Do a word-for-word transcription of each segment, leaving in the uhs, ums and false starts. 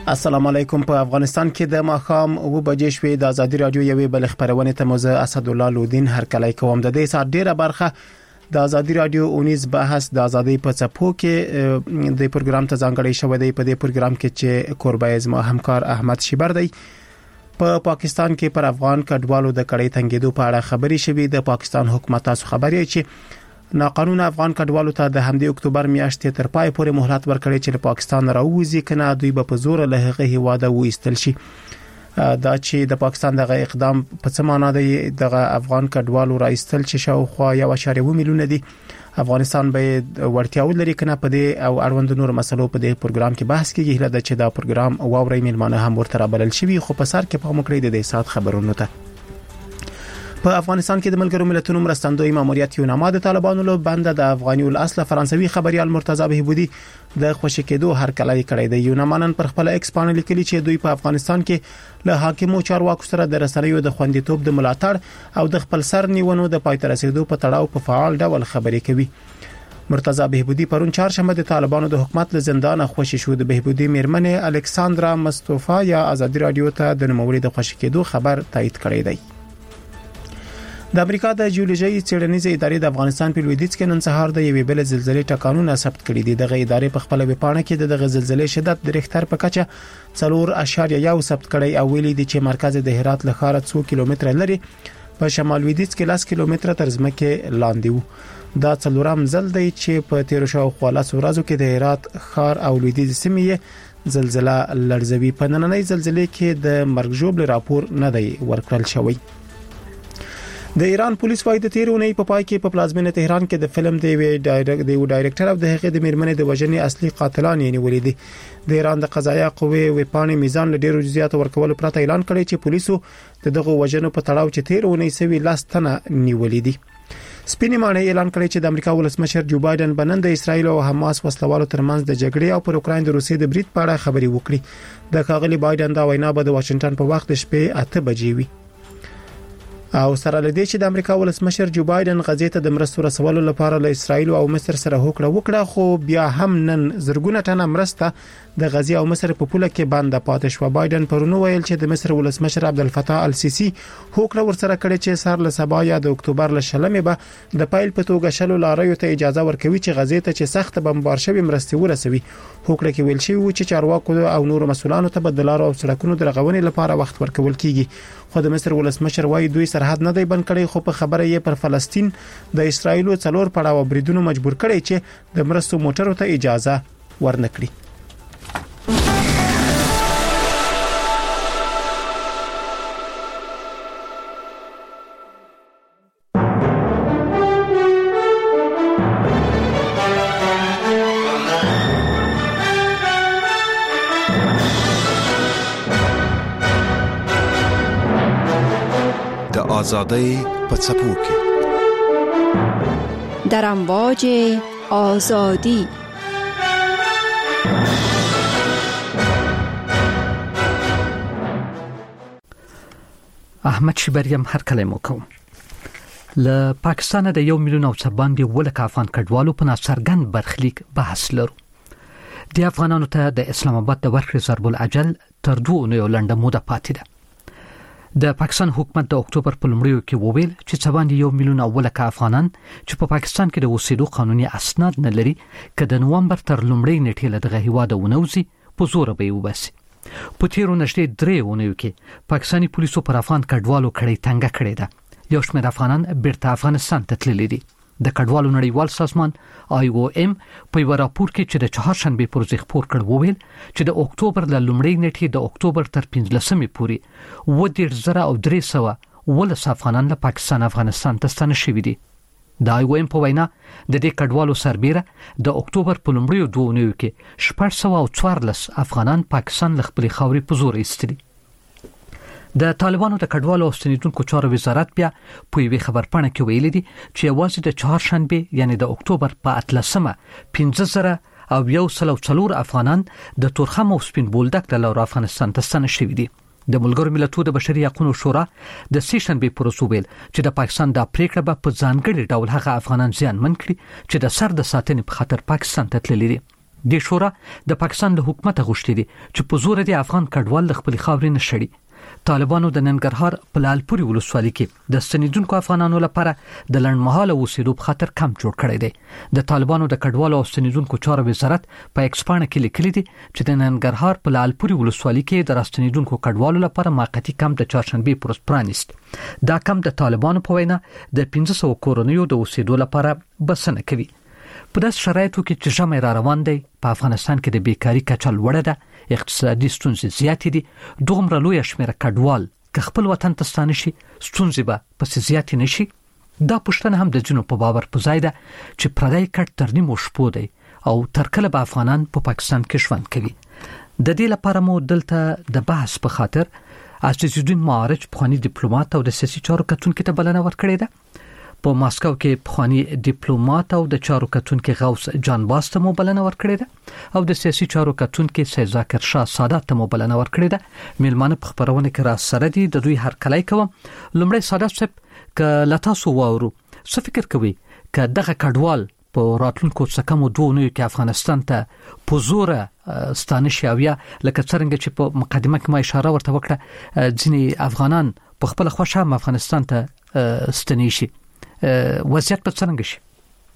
السلام علیکم. په افغانستان کې د ماخام او بجې شوې د ازادي رادیو یوې بل خبرونه ته موزه اسد الله لودین هر کله کوم د دې سات ډیره برخه د ازادي رادیو اونیز بحث د ازادي په څپو کې د پروګرام ته ځانګړی شوی دی. په دې پروګرام کې چې قربای زما همکار احمد شیبر دی په پاکستان کې پر افغان کډوالو د کړې تنګېدو په اړه خبري شوې. د پاکستان حکومت تاسو خبري چې ناقانونه افغان کډوالو ته د همدې اکتوبر میاشتې تر پای پورې مهلت ورکړي چې له پاکستان راوځي کنه دوی به په زور له هغه هواده وېستل شي. دا چې د پاکستان دغه اقدام په څه معنی دی؟ دغه افغان کډوالو راایستل چې شاوخوا یو اشاریه و میلیونه دي. افغانستان به ورتیا ولري کنه په دې او اړوند نور مسلو په دې پروګرام کې بحث کیږي. هله چې دا پروګرام واوري میلمانه هم ورته رابلل شي. خو په سر کې په مکرې د دې سات خبرونو ته په افغانستان کې د ملګرو ملتونو مرستندوی ماموریت یوناما د طالبانو له بنده د افغاني الاصل فرانسوي خبريال مرتضی بهبودي د خوشی کېدو هر کله کړی دی. یوناما نن پر خپل ایکس باندې لیکلي چې دوی په افغانستان کې له حاکمو چارواکو سره د رسنیو د خوندیتوب د ملاتړ او د خپل سر نیونو د پای تر رسیدو په تړاو په فعال ډول خبرې کوي. مرتضی بهبودي پرون چهارشنبه د طالبانو د حکومت له زندان خوشی شو. د بهبودي میرمنې الکساندرا مصطفی یا ازادي رادیو ته د نوموړي د خوشی کېدو خبر تایید کړی دی. د امریکا د جیولوژي څېړنیزې ادارې د افغانستان په لویدیځ کې نن سهار د یوې بل زلزلې ټکانونه ثبت کړي دي. دغه ادارې په خپل ویبپاڼه کې د زلزلې شدت د ریختر په کچه څلور اعشاریه یو ثبت کړي او ویلي دي چې مرکز د هرات له ښاره څو کیلومتره لري په شمال لویدیځ کې لاس کیلومتره تر ځمکې لاندې وو. دا څلورم ځل دی چې په تیر شو خلاص ورځو کې د هرات ښار او لویدیځ سیمې زلزلہ لړزوي. په نننۍ زلزلې کې د مرګ ژوبل راپور نه دی ورکړل شوی. د ایران پولیس وايي د تیرونی په پای کې په پلازمینه تهران کې د فلم دی وی ډایرکټ دی ډایرکټر او د هغې د میرمنې د وژنې اصلي قاتلان یې نیولې دي. د ایران د قضایه قوې وپانې میزان له ډیرو جزئیات ورکول پرته اعلان کړی چې پولیسو د دغه وژنو په تړاو چې تیرونی سوي لاستنه نیولې دي. سپینې مانې اعلان کړی چې د امریکا ولسمشر جو بایدن بنن د اسرایل او حماس وسلوالو ترمنځ د جګړې او پر اوکراین د روسیې د برید په اړه خبري وکړي. د ښاغلي بایدن دا وینا به د واشنگټن په وخت د شپې اته بجې وي. او سره لدې چې د امریکا ولسمشر جو بایدن غزې ته د مرستو رسولو لپاره له اسرایل او مصر سره هوکړه وکړه، خو بیا هم نن زرګونه ټنه مرسته د غزې او مصر په پوله کې بند پاتې شو. بایدن پرونو ویل چې د مصر ولسمشر عبدالفتاح السیسی هوکړه ورسره کړې چې سر له سبا یا د اکتوبر له شلمې به د پایل په توګه شلو لاریو ته اجازه ورکوي چې غزې ته چې سخت بمبار شوی مرستې ورسوي. هوکړه کې ویل شوی و چې چارواکو او نور مسؤلانو ته د لارو او سړکونو د رغونې لپاره وخت ورکول کیږي. خو د مصر ولسمشر وايي دوی سرحد نه دی بند کړی، خو په خبره یې پر فلسطین د اسرایل څلور پړاو بریدونو مجبور کړي چې د مرستو موټرو ته اجازه ورنکړي. آزادی په څپو کې در امواج آزادی. احمد شیبریم هر کله مو کوم. له پاکستان د یو میلیون او څه باندې ولک افغان کډوالو په ناڅرګند برخلیک بحث لرو. د افغانانو ته د اسلام آباد د ورکړې ضرب العجل تر دوه نو لنډه موده پاتې ده. د پاکستان حکومت د اکتوبر په لومړیو کې وویل چې څه باندې یو میلیون اولک افغانان چې په پاکستان کې د اوسېدو قانوني اسناد نه لري که د نومبر تر لومړۍ نیټې له دغه هیواده ونوځي په زور به یې وباسي. په تیرو نږدې درې اونیو کې پاکستاني پولیسو پر افغان کډوالو کړۍ تنګه کړې ده. یو شمېر افغانان بیرته افغانستان ته تللي دي. د کډوالو نړیوال سازمان آی او ایم په یو راپور کې چې د چهارشنبه پر ورځ خپور کړ وویل چې د اکتوبر له لومړۍ نیټې د اکتوبر تر پنځلسمې پورې اووه دېرش زره او درې سوه ولس افغانان له پاکستان افغانستان ته ستانه شوي دي. د آی او ایم په وینا د دې کډوالو سربېره د اکتوبر په لومړیو دوه اونیو کې شپږ سوه او څوارلس افغانان پاکستان له خپلې خاورې په زور ایستلي. د طالبانو د کډوالو او ستنیدونکو چارو وزارت بیا په یوې خبرپاڼه کې ویلي دي چې یوازې د چهارشنبه یعنی د اکتوبر په اتلسمه پنځه زره او یو سل او څلور افغانان د تورخم او سپین بولدک له لارې افغانستان ته ستانه شوي دي. د ملګرو ملتونو د بشري حقوقو شورا د سې شنبه پر ورځ ویل چې د پاکستان د پریکړه به په ځانګړي ډول هغه افغانان زیانمن کړي چې د سر د ساتنې په خاطر پاکستان ته تللي دي. د شورا د پاکستان له حکومت غوښتي دي چې په زور د افغان کډوال خپل خاورې نشړي. طالبانو د ننګرهار په لالپوري ولسوالۍ کې د ستنیدونکو افغانانو لپاره د لړمحاله اوسېدو په خاطر کمپ جوړ کړی دی. د طالبانو د کډوالو او ستنیدونکو چارو وزارت په ایکسپانه کې لیکلي دي چې د ننګرهار په لالپوري ولسوالۍ کې د راستنیدونکو کډوالو لپاره موقتی کمپ د چهارشنبه پر ورځ پرانیست. دا کمپ د طالبانو په وینا د پنځه سوه کورنیو د اوسېدو لپاره بسنه کوي. په داس شرایطو کې چې ژمی را روان دی، په افغانستان کې د بیکاری کچه لوړه ده، اقتصادي ستونزې زیاتې دي، دومره لوی شمېر کډوال که خپل وطن ته ستانه شي ستونزې به پسې زیاتې نشي. دا پوښتنه هم د ځینو په باور په ځای ده چې پردی کډ تر نیمو شپو دی او تر کله به افغانان په پاکستان کې ژوند کوي. د دې لپاره مو دلته د بحث په خاطر عزیزالدین معارج پخوانی ډیپلوماټ او د سیاسي چارو کتونکو ته بلنه ورکړې ده. په ماسکو کې پخوانی ډیپلوماټ او د چارو کتونکو غوث جان باس ته مو بلنه ورکړې ده او د سیاسي چارو کتونکو سید ذاکر شاه سادات ته مو بلنه ورکړې ده. میلمانه په خبرونه کې را سره دي، د دوی هر کله کوم. لومړی سادات صاحب ک لتاسو واورو څه فکر کوي ک دغه کډوال په راتلونکو څه کمو دوه نوي کې افغانستان ته په زور ستانه شي، او یا لکه څنګه چې په مقدمه کې ما اشاره ورته وکړه ځینې افغانان په خپل خوښه هم افغانستان ته ستنې شي، وضعیت په څنګه شي؟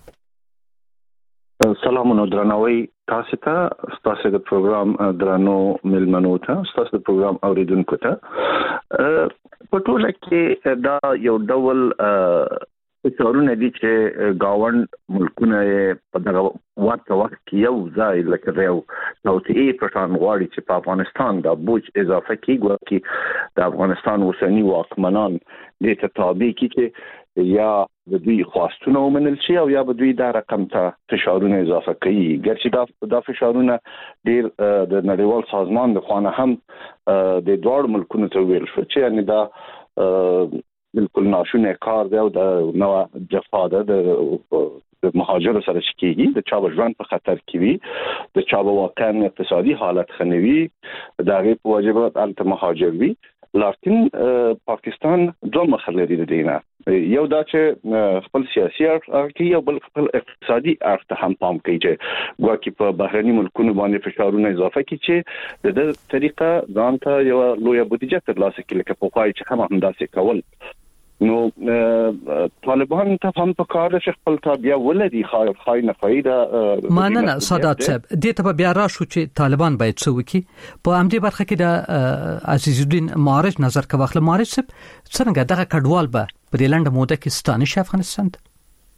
سلامونه درناوي تاسو ته، تاسو د پروګرام درنو ملمنو ته، تاسو د پروګرام اوریدونکو ته. په ټوله کې دا یو ډول څورونه دي چې گاوند ملکونه په دغه وخت وخت کې یو ځای لکه یو توسعه پرتان غواړي چې په افغانستان د بوج اضافه کیږي چې د افغانستان اوسنی واکمنان د تطابق کې یا د دوی خواستونه ومنل شي او یا به دوی دا رقم ته فشارونه اضافه کوي. ګرچې دا د فشارونه ډیر د نړیوال سازمان د خوانه هم د دوړ ملکونو ته ویل شو چې یعنی دا بالکل ناشونه کار دی او د نو جفا ده د مهاجر سره شکیږي، د چا ژوند په خطر کې وي، د چا واقعا اقتصادي حالت خنوي، دا غي په واجبات الته مهاجر وي. لکن پاکستان دوه مخ لري د دینه، یو دا چې خپل سیاسي اړخ کې یو بل خپل اقتصادي اړخ ته هم پام کوي چې ګواکې په بهرني ملکونو باندې فشارونه اضافه کوي چې د دې طریقه ځان ته یو لوی بودیجه ترلاسه کړي لکه په پای چې هم همداسې کول. نو طالبان ته هم په کار د خپل تابع ولدي خای خای نه فائدہ مانه سادات صاحب دې ته بیا را شو چې طالبان باید څه وکړي. په همدې برخه کې د عزیزالدین معارج نظر کا واخله. معارج صاحب څنګه دغه کډوال به په دې لنډه موده کې ستانه شي افغانستان ته؟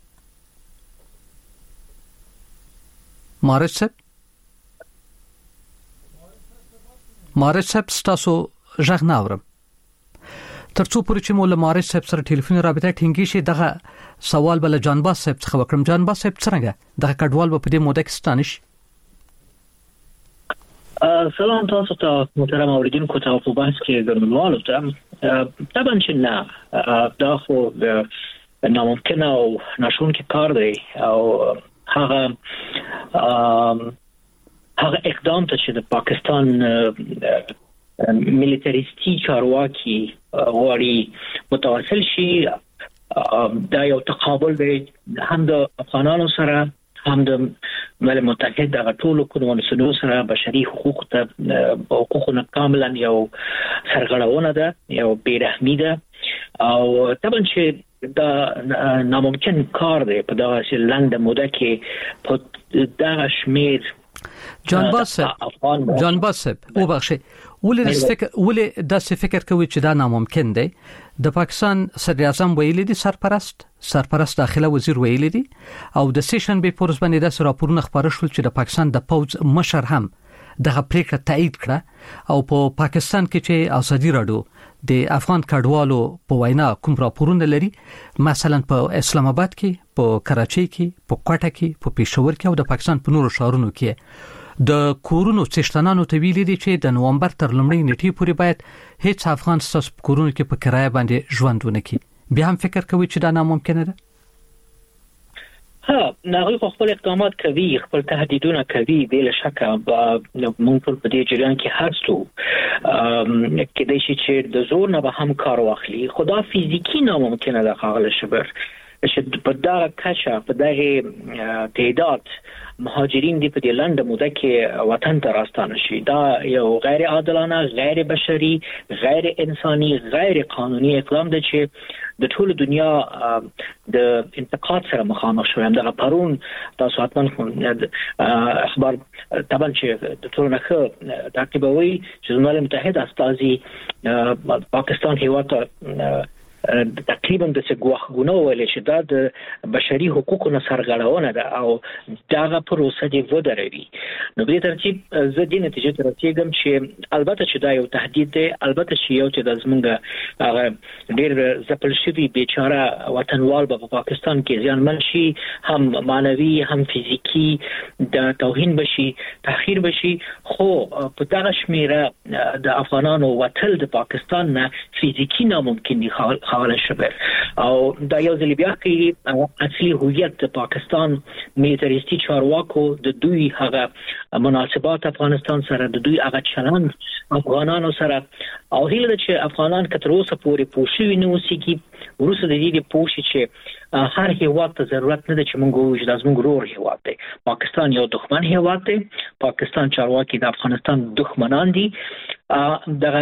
معارج صاحب معارج صاحب تاسو ژغ نه اورم. ترڅو پورې چې مولا معارج صاحب سره ټلیفوني رابطه ټینګی شي دغه سوال بل جانباز صاحب څخه وکړم. جانباز صاحب څنګه دغه کډوال په دې موده کې ستانه شي؟ سلام تاسو ته محترم اوریدونکو ته په بحث کې ګرځولو ته طبعا چې نه دا خو ناممکن او ناشونکی کار دی او هغه هغه اقدام ته چې د پاکستان ملیتاریستی چارواکي غواړي متواصل شي دا یو تقابل دی هم د افغانانو سره هم د ملل متحد د ټولو کنوانسیونو سره بشري حقوق ته حقوقونه کاملا یو سرغړونه ده، یو بیرحمي ده او طبعا چې دا ناممکن کار دی په دغه لنډه موده کې په دغه شمیر. جانباز صاحب جانباز صاحب او بخشي ولې فکر ولې دا څه فکر کوي چې دا ناممکن دی؟ د پاکستان صدر اعظم ویلي دي، سرپرست سرپرست داخله وزیر ویلي دي او د سیشن به پورس باندې د راپورونه خبره شول چې د پاکستان د پوز مشر هم دغه پریکړه تایید کړه او په پا پاکستان کې چې ازادي راډیو د افغان کډوالو په وینا کوم راپورونه لري، مثلا په اسلام آباد کې، په کراچۍ کې، په کوټه کې، په پېښور کې او د پاکستان په نورو ښارونو کې د کورونو څښتنانو ته ویلي دي چې د نومبر تر لومړۍ نیټې پورې باید هیڅ افغان ستاسو په کورونو کې په کرایه باندې ژوند ونه کړي. بیا هم فکر کوي چې دا ناممکنه ده؟ ها ناغي خپل اقدامات کوي، خپل تهدیدونه کوي، بلا شک موږ په دې جریان کې هرڅو کې د شي چې د زور نه به هم کار واخلي. خدا فزیکی ناممکنه ده خاغله شبر چې په دا کچه په دغه تعداد مهاجرین دی په دې لنډه موده کې وطن ته راستانه شي دا یو غیر عادلانه، غیر بشري، غیر انساني، غیر قانوني اقدام دی چې د ټول دنیا د انتقاد سره مخامخ شوی. هم دغه پرون تاسو حتما اخبار طبعا چې د ټول نه تعقیبوي چې ملل متحد استازي پاکستان هیواد تقریبا د څګوخګونو ولې چې دا د بشري حقوقو نه سرغړونه ده او داغه پروسه دی ودروي. نو په ترتیب زه د نتیجې ته رسیدم چې البته چې دا یو تهدید دی، البته چې یو چې د زمونږ هغه ډېر زپل شوی بیچاره وطنوال په پاکستان کې ځانمن شي، هم مانوي هم فزیکی د توهین بشي، تحقیر بشي، خو په دغه شمیره د افغانانو وتل د پاکستان نه فزیکی ناممکن دي حواله شوه. او دا یو ځل بیا کې اصلي هویت د پاکستان میلیټریستي چارواکو د دوی هغه مناسبات افغانستان سره، د دوی هغه چلند افغانانو سره، او هیله چې افغانان کتر اوسه پورې پوښوي نه اوسېږي ورسره د دې پوښي چې هر هیواد ته ضرورت نه ده چې موږ ووایو چې زموږ ورور هیواد دی. پاکستان یو دښمن هیواد دی، پاکستان چارواکي د افغانستان دښمنان دي. دغه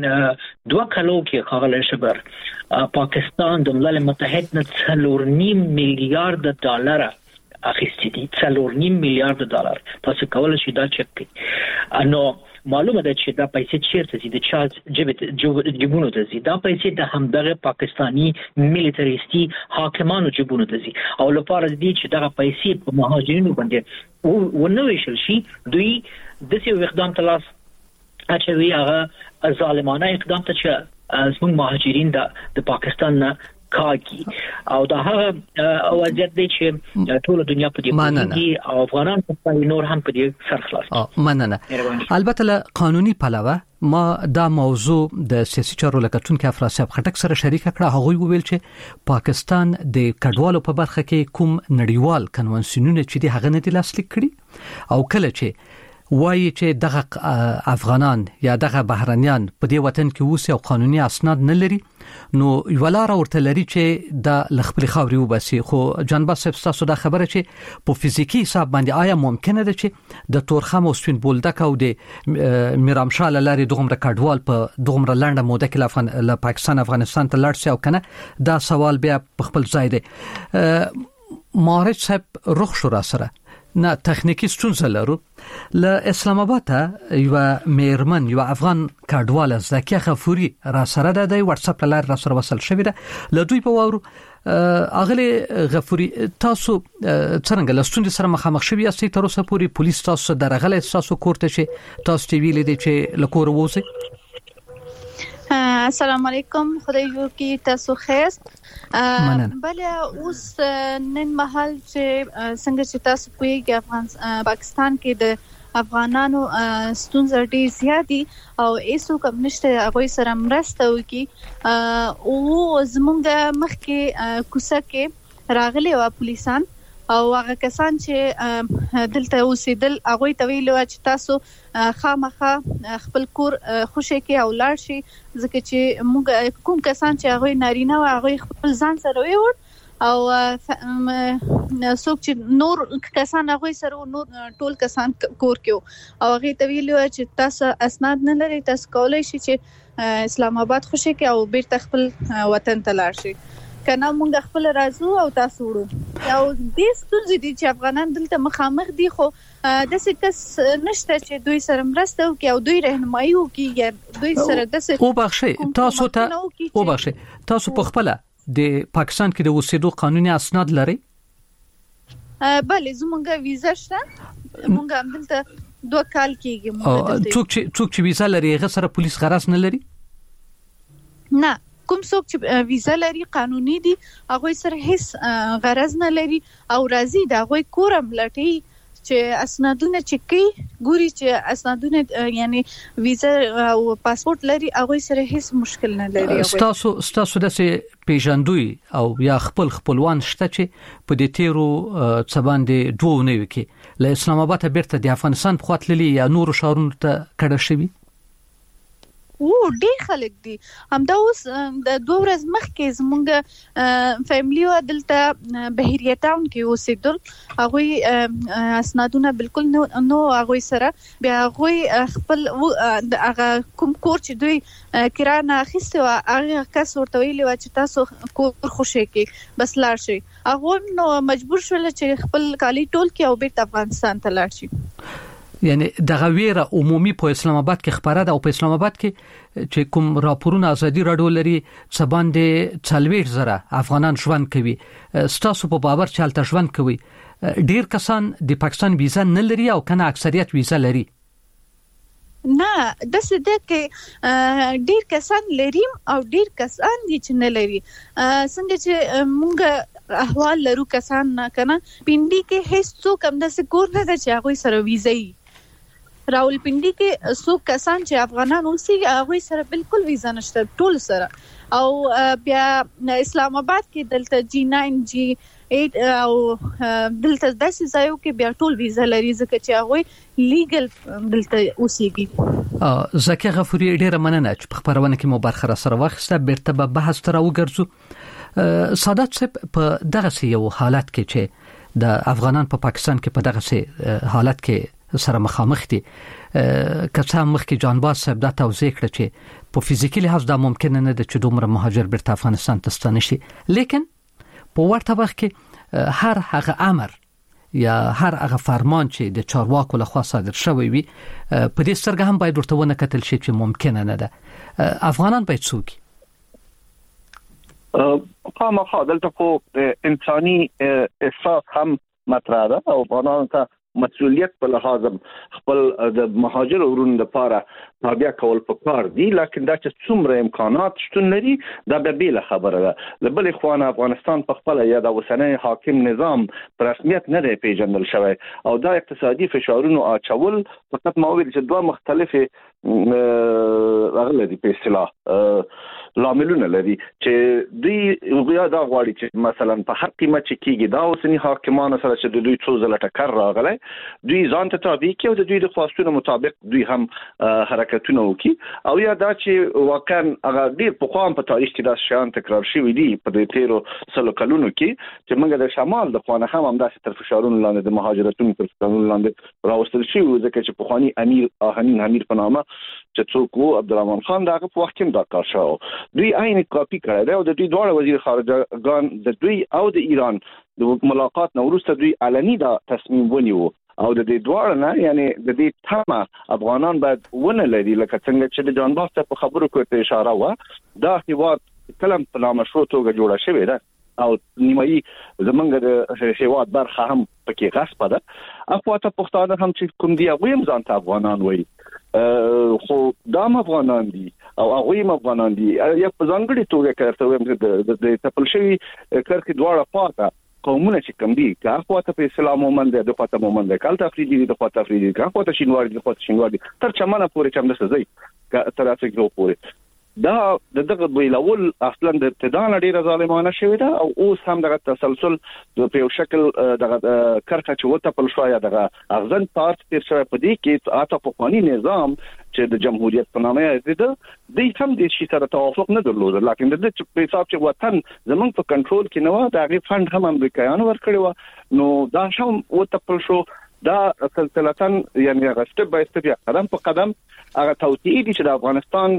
دوه کلو کې خغل شبر پاکستان د ملل متحد نه څلور نیم میلیارډ ډالر اخیستي دي، څلور نیم میلیارډ ډالر. تاسو کولای شئ دا چک کړئ. نو معلومه ده چې دا پیسې چیرته دي، د چا جیب جیبونو ته دي. دا پیسې د همدغه پاکستانی میلیټریستي حاکمانو جیبونو ته دي، او لپاره دي چې دا پیسې په مهاجرینو باندې ونوي شي. دوی د څه اقدام ته لاس اچوي، هغه ظالمانه اقدام ته چې زموږ مهاجرین د پاکستان نه کاږي، او دا هغه وضعیت دی چې ټول دنیا په دې کې او افغانان په نور هم په دې سرخلاص. مننه. البته له قانوني پلوه ما دا موضوع د سیاسي چارو لکټونکو افراسیاب خټک سره شریک کړه. هغه ویل چې پاکستان د کډوالو په برخه کې کوم نړیوال کنوانسیونونه چې دی هغه نه دي لاسلیک کړي، او کله چې وایي چې دغه افغانان یا دغه بهرنیان په دې وطن کې اوسي او قانوني اسناد نه لري، نو یو لار ورته لري چې د لخپل خاوري وباسي. خو جنبه صاحب تاسو دا خبره چې په فزیکی حساب باندې آیا ممکنه ده چې د تورخم او سپین بولدک او د میرامشاه لاري دغه کډوال په دغه لنډه موده کې افغان له پاکستان افغانستان ته لاړ شي او کنه؟ دا سوال بیا په خپل ځای دی. مارج صاحب رخ شو را سره نه تخنیکی ستونزه لرو. له اسلام آباد یو میرمن یو افغان کډوال زکیه غفوري را سره د واتس اپ لار را سره وصل شوی ده. له دوی په وورو اغلی غفوري تاسو څنګه له ستونزې سره مخامخ شوی یاست؟ تر اوسه پورې پولیس تاسو درغله تاسو کوړته شي تاسو ټي وی لیدې چې لکور ووسی؟ السلام علیکم، خدای جو کی تاسو خیر. بله اوس نن مهال چې څنګه چې تاسو کوی افغان پاکستان کې د افغانانو ستونزې ډېر زیات دي او ایسو کوم نشته هغه سره مرسته وکي. او زمونږ مخکې کوڅه کې راغلي و پولیسان او هغه کسان چې دلته اوسېدل هغه ته ویلو چې تاسو خامخا خپل کور خوشی کې او لاړ شي، ځکه چې موږ کوم کسان چې هغه نارینه او هغه خپل ځان سره ویوړ او څوک چې نور کسان هغه سره نور ټول کسان کور کې او هغه ته ویلو چې تاسو اسناد نه لري، تاسو کولای شئ چې اسلام آباد خوشی کې او بیرته خپل وطن ته لاړ شئ. کنه مونږ خپل رازو او تاسو وړو. او دې ستونزې دي چې افغانان دلته مخامخ دي، خو د څه کس نشته چې دوی سره مرسته وکړي او دوی رهنمایي وکړي یا دوی سره د څه او بخښي. تاسو ته او بخښي تاسو په خپل د پاکستان کې د اوسېدو قانوني اسناد لري؟ بله زمونږ ویزا شته، مونږ هم دلته دوه کال کېږي. مونږ څوک چې څوک چې ویزا لري هغه سره پولیس غرض نه لري؟ نه، کوم څوک چې ویزا لري قانوني دي هغه سره هیڅ غرض نه لري او راضي دا هغه کورم لټي چې اسنادونه چکی ګوري چې اسنادونه یعنی ویزا او پاسپورت لري هغه سره هیڅ مشکل نه لري. تاسو تاسو د پیژندوی او یا خپل خپلوان شته چې په دې تیرو څباندې دوه نه وکي له اسلام آباد بیرته د افغانستان په خاطر للی یا نور شهرونو ته کډه شوی؟ وو ډېر خلک دي. همدا اوس د دوه ورځې مخکې زمونږ فیملی و دلته بهریه ټاون کې اوسېدل. هغوی اسنادونه بالکل نو هغوی سره بیا هغوی خپل هغه کوم کور چې دوی کرایه نه اخیستی وه هغه کس ورته ویلي وه چې تاسو کور خوشی کې بس لاړ شئ. هغوی نو مجبور شول چې خپل کالي ټول کړي او بیرته افغانستان ته لاړ شي. یعنی دغه ویره عمومي په اسلام آباد کې خبره ده او په اسلام آباد کې چې کوم راپورونه ازادي راډیو لري څه باندې څلوېښت زره افغانان ژوند کوي. ستاسو په باور چې هلته ژوند کوي ډیر کسان د پاکستان ویزا نه لري او کنه اکثریت ویزا لري؟ نه د څه ده کې ډیر کسان لري او ډیر کسان دي چې نه لري. څنګه چې مونږ احوال لرو کسان نه کنه پینډي کې هیڅ څوک هم د سکور نه چې هغه سره ویزا ای راولپنډي کې څوک کسان چې افغانان اوسېږي هغه سره بالکل ویزا نشته ټول سره. او بیا اسلام آباد کې دلته جی نو جی ایټ او دلته داسې ځایو کې بیا ټول ویزا لري ځکه چې هغه لیګل دلته اوسېږي. زکیه غفوري ډیره مننه چې په خبرونه کې مو برخه را سره واخیسته. بیرته به بحث تر وګرځو. سادات صاحب په دغه یو حالت کې چې د افغانان په پاکستان کې په دغه حالت کې سره مخامخ دي کڅه مخکې جانباز صاحب دا توضیح کړ چې په فزیکي لحاظ دا ممکن نه ده چې دومره مهاجر بیرته افغانستان ته ستانه شي، لیکن په ورته وخت کې هر هغه امر یا هر هغه فرمان چې د چارواکو لخوا صادر شوی وي په دې سترګه هم باید ورته ونه کتل شي چې ممکن نه ده. افغانان باید څوک خامخا دلته خو انساني احساس هم مطرح ده او افغانان ته مسؤلیت په لحاظ خپل د مهاجر ورونو لپاره تابع کول پکار دي، لکه دا چې څومره امکانات شتون لري دا به بیل خبره ده. د بل خوانه افغانستان په خپل یا د اوسنۍ حاکم نظام پر رسمیت نه دی پیژندل شوی او دا اقتصادي فشارونو اچول فقط ما ویل چې دوه مختلفه اغلب په اصطلاح لاملونه لري چې دوی بیا دا غواړي چې مثلا په هر قیمت چې کیږي دا اوسنی حاکمانو سره چې د دوی څو ځله ټکر راغلی دوی ځان ته تابع کړي او د دوی د خواستونو مطابق دوی هم حرکتونه وکړي او یا دا چې واقعا هغه ډیر په قوم په تاریخ کې دا شیان تکرار شوي دي په دې تیرو سلو کلونو کې چې موږ د شمال د خوانه هم همداسې تر فشارونو لاندې د مهاجرتونو تر فشارونو لاندې راوستل شوي ځکه چې په خواني امیر آهنین امیر په نامه چې څوک وو عبدالرحمن خان دغه په وخت کې دا کار شو. دوی عین کاپی کړی دی او د دوی دواړه وزیر خارجه ګان د دوی او د ایران د ملاقات نو وروسته دوی علني دا تصمیم ونیو او د دې دواړه نه یعنی د دې تمه افغانان باید ونه لري لکه څنګه چې د جان باس په خبرو کې اشاره و دا هیواد کلم په نامشروع توګه جوړه شوې ده او نیمایي زمونږ د هیواد برخه هم پکې غصب ده. اخواته پښتانه هم چې کوم دی هغه هم ځان ته افغانان وایي خو دام افغانان دي او هغه هم افغانان دي یا په ځانګړي توګه کارته د تپل شوی کرکې دواړه پاته قومونه چې کوم دي که اخواته په اسلام ومن ده د خواته ومن ده کال تفریدي د خواته تفریدي که اخواته شینوار د خواته شینوار تر چمنه پورې چم د سزي تر افریقا پورې دا دغه ویلول اصلا د ابتداء ډیره ظالمانه شوی ده او اوس هم دغه تسلسل په یو شکل دغه کرکه چې وته په شویا دغه افغان پارت تیر شوی په دې کې اته په قانوني نظام چې د جمهوریت په نامه یې ده د هم د شي سره توافق نه درلود لکه د دې په حساب چې وطن زمونږ په کنټرول کې نه و دا غي فند هم امریکایانو ورکړي و نو دا شوم وته په شو دا سلسلتن یعنی هغه سټپ بای سټپ قدم په قدم هغه توطئه دي چې د افغانستان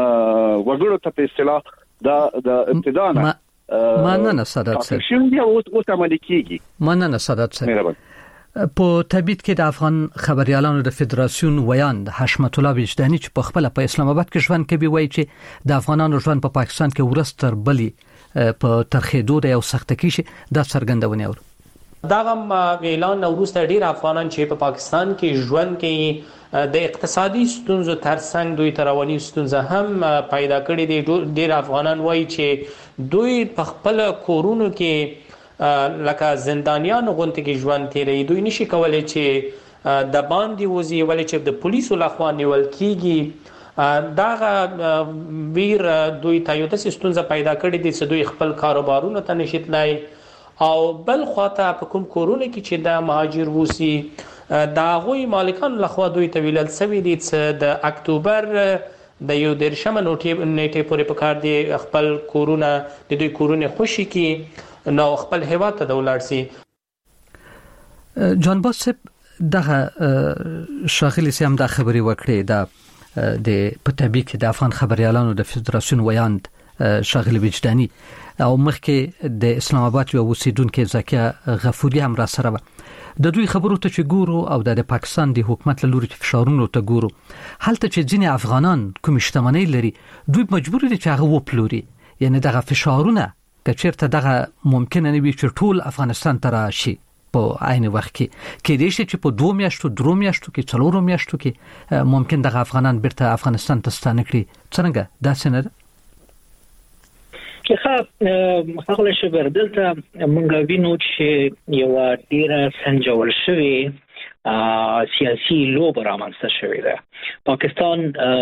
وګړو ته په اصطلاح دا د ابتداء نه مننه سادات صاحب شوم او او عملي کیږي. مننه سادات صاحب. په تبعید کې د افغان خبريالانو د فدراسیون ویاند حشمت الله وجداني چې په خپل په اسلام آباد کې ژوند کوي وایي چې د افغانانو ژوند په پاکستان کې ورستر بلی په ترخېدو د یو سخت کې شي د څرګندونه اور داغم اعلان وروسته ډیر افغانان چې په پاکستان کې ژوند کوي د اقتصادي ستونزو ترڅنګ دوی تروانی ستونزه هم پیدا کړې دي. ډیر افغانان وایي چې دوی په خپل کورونو کې لکه زندانیان غونډه کې ژوند کوي، دوی نشي کولای چې د باندې وزي ولې چې د پولیسو لخوا نیول کیږي. داغه ویر دوی ته یو د ستونزه پیدا کړې دي چې دوی خپل کاروبارونو ته نشي تلای او بل خواته په کوم کورونه کې چې د مهاجر وسی دا غوي مالکان لخوا دوی ته ویل سوي دي چې د اکتوبر د یو درشمه نوټي نیټه پورې په کار دی خپل کورونه د دوی کورونه خوشي کی نو خپل هیواد ته دولار سي. جان باسب دغه شاغلی سیم د خبري وکړي د د پټبیک د افغان خبريالانو د فدراسیون ویاند شاغلی وجداني او مخکې د اسلام آباد یو اوسیدونکو زکیه غفوري هم را سره و. د دوی خبرو ته چې ګورو او د پاکستان د حکومت له لوري فشارونو ته ګورو، هلته چې ځینې افغانان کوم شتمنۍ لري دوی مجبور دي چې هغه وپلوري. یعنی دغه فشارونه کچېرته دغه ممکن نه وي چې ټول افغانستان ته راشي په عین وخت کې کې دې چې په دوه میاشتو درو میاشتو کې څلورو میاشتو کې ممکن دغه افغانان بیرته افغانستان ته ستانه کړي. څنګه دا څنګه که خپل شبر دلته مونږ وینو چې یو ډیره سنجول شوی سیاسي لوب رامنځته شوې ده. پاکستان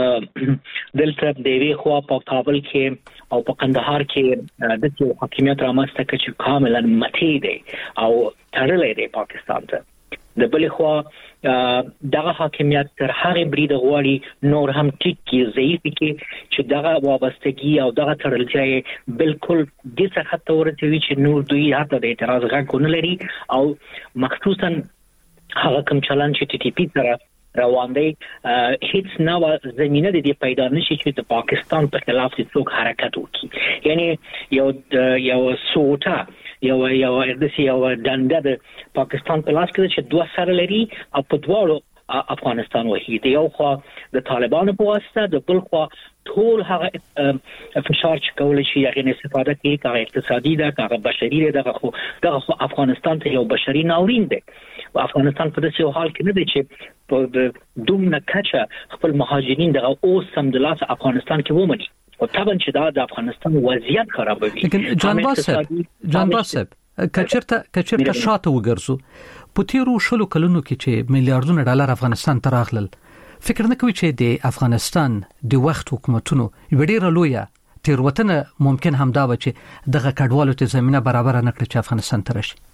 دلته د وی خوا په کابل کې او په قندهار کې د یو حکومت رامنځته کړي چې کاملا متي دی او تړلې دی پاکستان ته. د بل خوا دغه حکومت تر هغه برید غواړي نور هم ټیک کې ضعیف کې چې دغه وابستګي او دغه تړلتیا بالکل د څه خط ورته چې نور دوی حتی د اعتراض غږ نه لري او مخصوصا هغه کوم چلن چې ټي ټي پی سره روان دی هیڅ نو زمينه د دې پیدا نشي چې د پاکستان په خلاف څوک حرکت وکړي. یعنی یو یو سوټا یو یو د یو دنده د پاکستان په لاس کې چې دوه سره لري او په دواړو افغانستان وهي دی. یو خو د طالبانو په واسطه، د بل خو ټول هغه فشار چې کول شي هغه استفاده کوي، هغه اقتصادي ده، هغه بشري ده، دغه دغه افغانستان ته یو بشري ناورین دی. او افغانستان په داسې حال کې نه دی چې په دومره کچه خپل مهاجرین دغه اوس سم د لاس افغانستان کې ومني او طبعا چې دا د افغانستان وضعیت خرابوي. لیکن جان باسب جان باسب کچرته کچرته شاته وګرځو په تیرو شلو کلونو کې چې میلیارډونه ډالر افغانستان ته راغلل، فکر نه کوي چې د افغانستان د وخت حکومتونو وړي رلویا تیروتنه ممکن هم دا و چې دغه کډوالو ته زمينه برابر نه کړي چې افغانستان ته راشي؟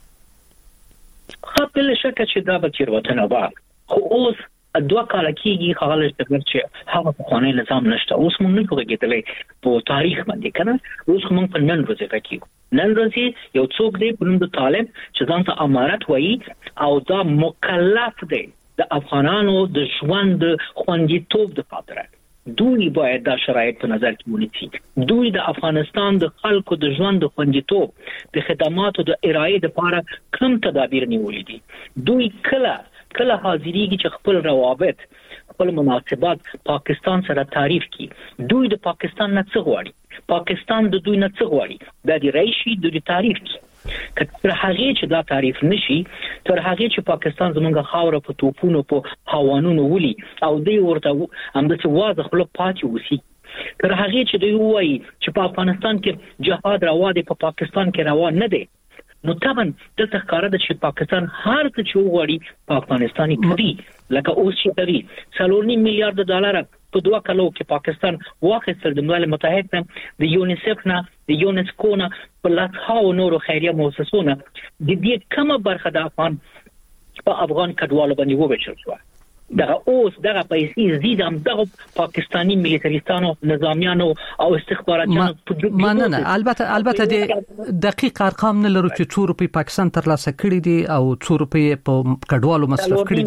خپل شکه چې دا به تیروتنه و، خو اوس دوه کال کېږي خغل چې هغه په قانوني نظام نشته. اوس موږ نه کوګېدلې په تاریخ باندې کنه. اوس موږ په نن ورځ کې نن ورځ یو څوک دی په نوم د طالب چې ځان ته امارت وایي او دا مکلف دی د افغانانو د ژوند خوندیتوب د خاطر. دوی باید دا شرایط په نظر کې ونیسي. دوی د افغانستان د خلکو د ژوند خوندیتوب د خدماتو د ارائې لپاره کوم تدابیر نیولې دي. دوی کله کله حاضرېږي چې خپل روابط خپل مناسبات پاکستان سره تعریف کړي. دوی د پاکستان نه څه غواړي، پاکستان د دوی نه څه غواړي، د دې رئیسي د تعریف کړي. کله هغه چې دا تعریف نشي، تر هغه چې پاکستان زمونږه خاور په توپونو په هوانونو ولي او دوی ورته هم د څه واضح خپل پاتې وسی، تر هغه چې دوی وایي چې په افغانستان کې جهاد روا دی، په پاکستان کې روا نه دی، نو طبعا دلته ښکاره ده چې پاکستان هر څه چې وغواړي په افغانستان کې کوي. لکه اوس چې کوي څلور نیم میلیارډ ډالر په دوه کالو کې پاکستان واخیستل د ملل متحد نه، د یونیسف نه، د یونسکو نه، په لاسهاو نورو خیریه مؤسسو نه د دې کومه برخه د افغان په افغان کډوالو باندې وویشل شو. دغه اوس دغه پیسې زیدم دغه پاکستانی ملیټریستانو، نظامیانو او استخباراتیانو په ما نه نه البته البته د دقیق ارقام نه لرو چې څو روپی پاکستان تر لاسه کړی دي او څو روپی په کډوالو مصرف کړی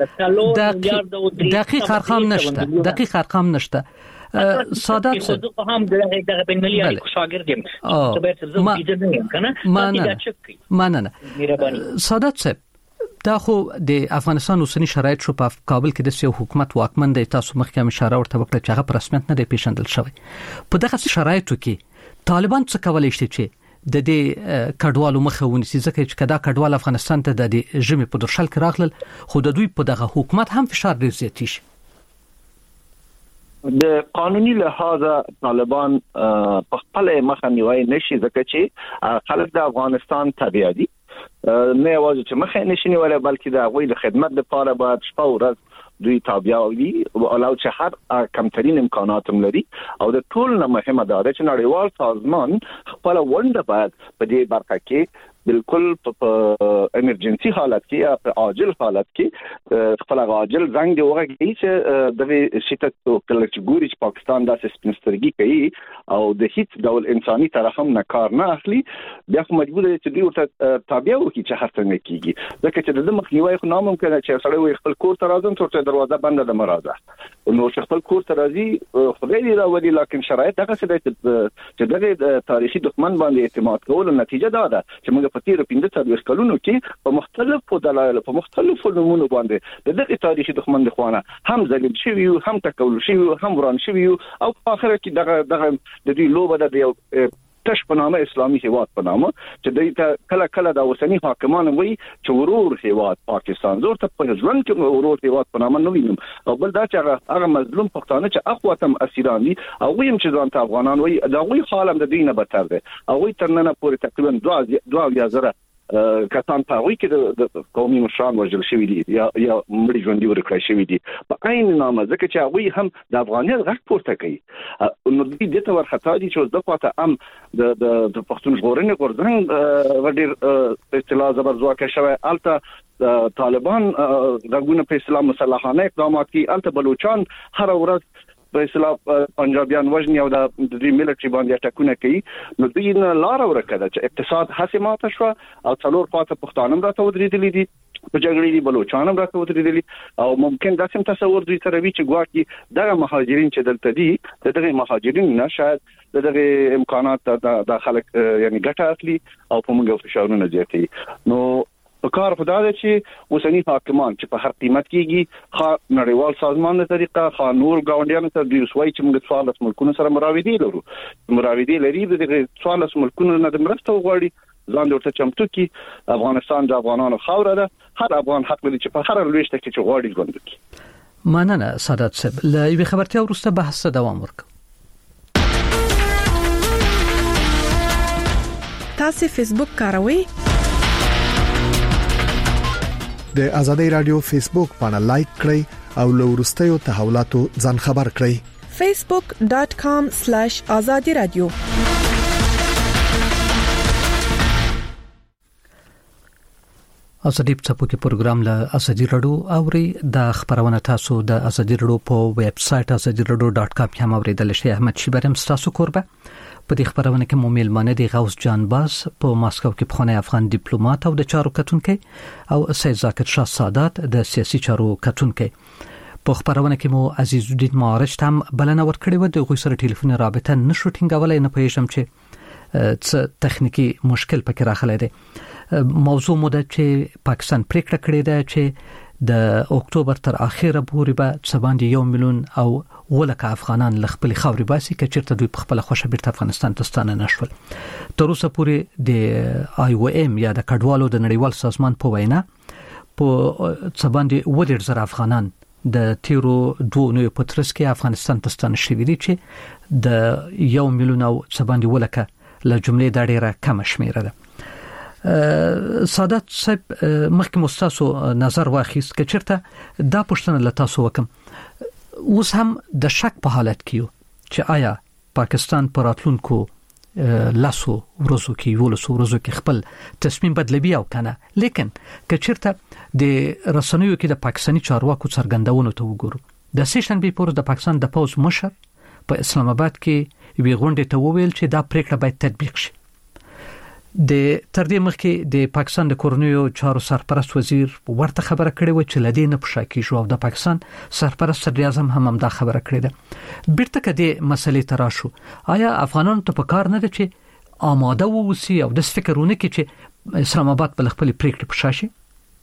دي. دقیق ارقام نشته، دقیق ارقام نشته. سادات صاحب هم دغه دغه بین ملي اړیکو شاګرد یم چې به تر زه پیډ نه یم کنه. ما نه نه سادات صاحب دا خو د افغانستان اوسنی شرایط شو په کابل کې د سیاسي حکومت واکمن دی. تاسو مخکې هم اشاره ورته وکړه چې هغه په رسمیت نه دی پیژندل شوی. په دغه شرایطو کې طالبان څه کولای شي چې د دې کډوالو مخه ونیسي، ځکه چې کدا کډوال افغانستان ته د ژمي په درشل کې راغلل خو د دوی په دغه حکومت هم فشار ډیر زیات شي. د قانوني لحاظه طالبان په خپل مخه نیوي نشي، ځکه چې خلک د افغانستان تابع دي، نه یوازې چې مخه نشي نیولای بلکې د غوي د خدمت لپاره باید شپه او ورځ دوی تابع وي او علاوه چې هر کمترین امکانات هم لري. او د ټول نه مهمه ده چې نړیوال سازمان خپل ونده باید په دې برخه کې بالکل په ایمرجنسي حالت کې یا په عاجل حالت کې خپل عاجل زنګ دی ورغی چې د شتت کله چې ګوري چې پاکستان داسې سپینسترګي کوي او د هیڅ ډول انساني طرف هم نه کار نه اخلي بیا خو مجبور دی چې دوی ورته تابع وکړي چې هر څنګه کیږي ځکه چې د مخنیوي خو ناممکن چې سړی وي خپل کور ته راځم ترڅو دروازه بنده د مرزه نو خپل کور ته راځي خدای دې راوړي لکه شرایط هغه څه چې دغه تاریخي دښمن باندې اعتماد کول نتیجه دا ده چې موږ په تیر پنځه څلوېښت کلونو کې په مختلفو دلایلو په مختلفو نمونو باندې د دغه تاریخي دښمن د خوانه هم ذلیل شوی هم تکول شوی هم وران شوی او په اخر کې دغه دغه د دې لوبه د یو تش په نامه اسلامي هیواد په نامه چې د کله کله د اوسنی حاکمان وي چې ورور هیواد پاکستان زور ته په ځوان کې ورور هیواد په نامه نو وینم او بل دا چې هغه مظلوم پښتانه چې اخواتم اسیران دي او ویم چې ځان ته افغانان وي دا غوي حالم د دینه بدتر دي او وي ترنه پورې تقریبا دوه دوه یا زره کسان په وی کې د قومي مشران وژل شوی دي یا یا مړي ژوندۍ ورکړل شوی دي په عین نامه ځکه چې هغه هم د افغانیت غږ پورته کوي نو دې د تور خطا دي چې د پاته ام د د پښتون ژغورنې غورځنګ غډیر اصطلاح زبرځواکه شوی الته طالبان دغه په اسلام مسلحانه اقدامات کوي الته بلوچستان هر ورځ په اسلام پنجابیان وژني او د دې ملټري باندې اټکونه کوي نو دوی نه لار ورکړه چې اقتصاد حاسمات شو او څلور پاته پښتانم راته ودرېدلې دي په جګړې دی بلوچستان راته ودرېدلې او ممکن دا سم تصور دوی سره وی چې ګواکې دغه مهاجرین چې دلته دي دغه مهاجرین نه شاید دغه امکانات د خلک یعنی ګټه اخلي او په موږ فشارونه زیاتوي نو په کار خدای دی چې اوسنی حاکمان چې په هر قیمت کېږي خا نړیوال سازمان د طریقه خا نور گاونډیانو ته د وسوي چې موږ څوارلس ملکونو سره مراودي لرو مراودي لري د څوارلس ملکونو نه د مرسته وغواړي ځان ورته چمتو کی افغانستان د افغانانو خاوره ده هر افغان حق لري چې په هر لويشته کې چې غواړي ژوند وکړي مننه سادات صاحب له یوې خبرتیا وروسته بحث دوام ورکړو تاسو فیسبوک کاروئ د آزادۍ رادیو فیسبوک باندې لایک کړئ او له ورستیو تحولاتو ځان خبر کړئ facebook dot com slash azadi radio ازادي په کې پروګرام له ازادي رادیو اوري د خبرونه تاسو د ازادي رادیو په ویب سټ azadi radio dot com هم اوریدل شي احمد شیبرم تاسو کوربه په دې خبرونه کې مو میلمانه دي غوث جان باز په ماسکو کې بخونه افغان ډیپلوماټ او د چارو کتونکو او سید ذاکر شاه سادات د سیاسي چارو کتونکو په خبرونه کې مو عزیز الدین معارج تام بلنه ورکړې و د غوي سره ټلیفون رابطه نشو ټینګولای نه پېښم چې څه تخنیکی مشکل پکې راخلې ده موضوع مو د چې پاکستان پریکړه کړې ده چې د اکتوبر تر اخره پورې به څباندې یو میلیون او ولکه افغانان لخپل خاوري باسي چې چیرته دوی په خپل خوشا بیرته افغانستان ته ستانه نشول تر اوسه پورې د آی او ام یا د کډوالو د نړیوال سازمان په وینا په څباندې ولر زر افغانان د تیرو دوه نوې پترس کې افغانستان ته ستانه شوي دي چې د یو میلیون او څباندې ولکه له جملې د ډیره کم شمیره ده سادات صاحب مخکې مستاسو نظر واخیست چې چیرته دا پښتنه لتا سو وکم اوس هم د شک په حالت کې چې آیا پاکستان پر راتلونکو لاسو ورځو کې ولسو ورځو کې خپل تصمیم بدلوي او کنه لیکن که چیرته د رسنیو کې د پاکستاني چارواکو څرګندونو ته وګورو د سیشن بي پور د پاکستان د پوز مشر په اسلام آباد کې وی غونډه ته وویل چې دا پریکړه باید تطبیق شي د تر دې مخکې د پاکستان د کورنیو چارو سرپرست وزیر ورته خبره کړې و چې لدی نه پښاکی شو او د پاکستان سرپرست صدر اعظم هم هم دا خبره کړې ده بیرته کده مسلې تراشو آیا افغانانو ته پکار نه ده چې آماده ووسی او د فکرونه کې چې اسلام آباد په خپل پریکړه پښاشي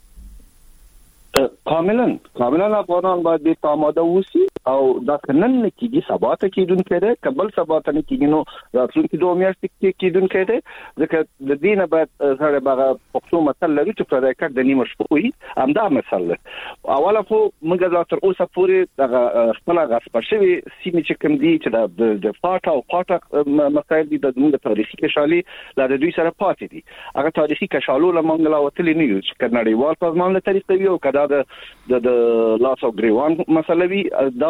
کاملا کاملا افغانان باید د آماده ووسی او دا کنن کېږي سبا ته کېدون کېده قبل سبا ته کېږي نو راتلونکي دوه میاشتې کې کېدون کېده ځکه د دینه باید سره باغه پښتو مثال لري چې پر راکټ د نیمه شپوي همدا مثال اوله خو موږ دا تر اوسه پورې د خپل غصب شوی سیمه چې کوم دي چې د فاټا او قاټا مسایل دي د موږ تاریخي کشالي لا د دوی سره پاتې دي هغه تاریخي کشالو لمنګ لا وتلی نه یو چې نړیوال سازمان له طریقې یو کدا د د لاس او ګریوان مسله وی دا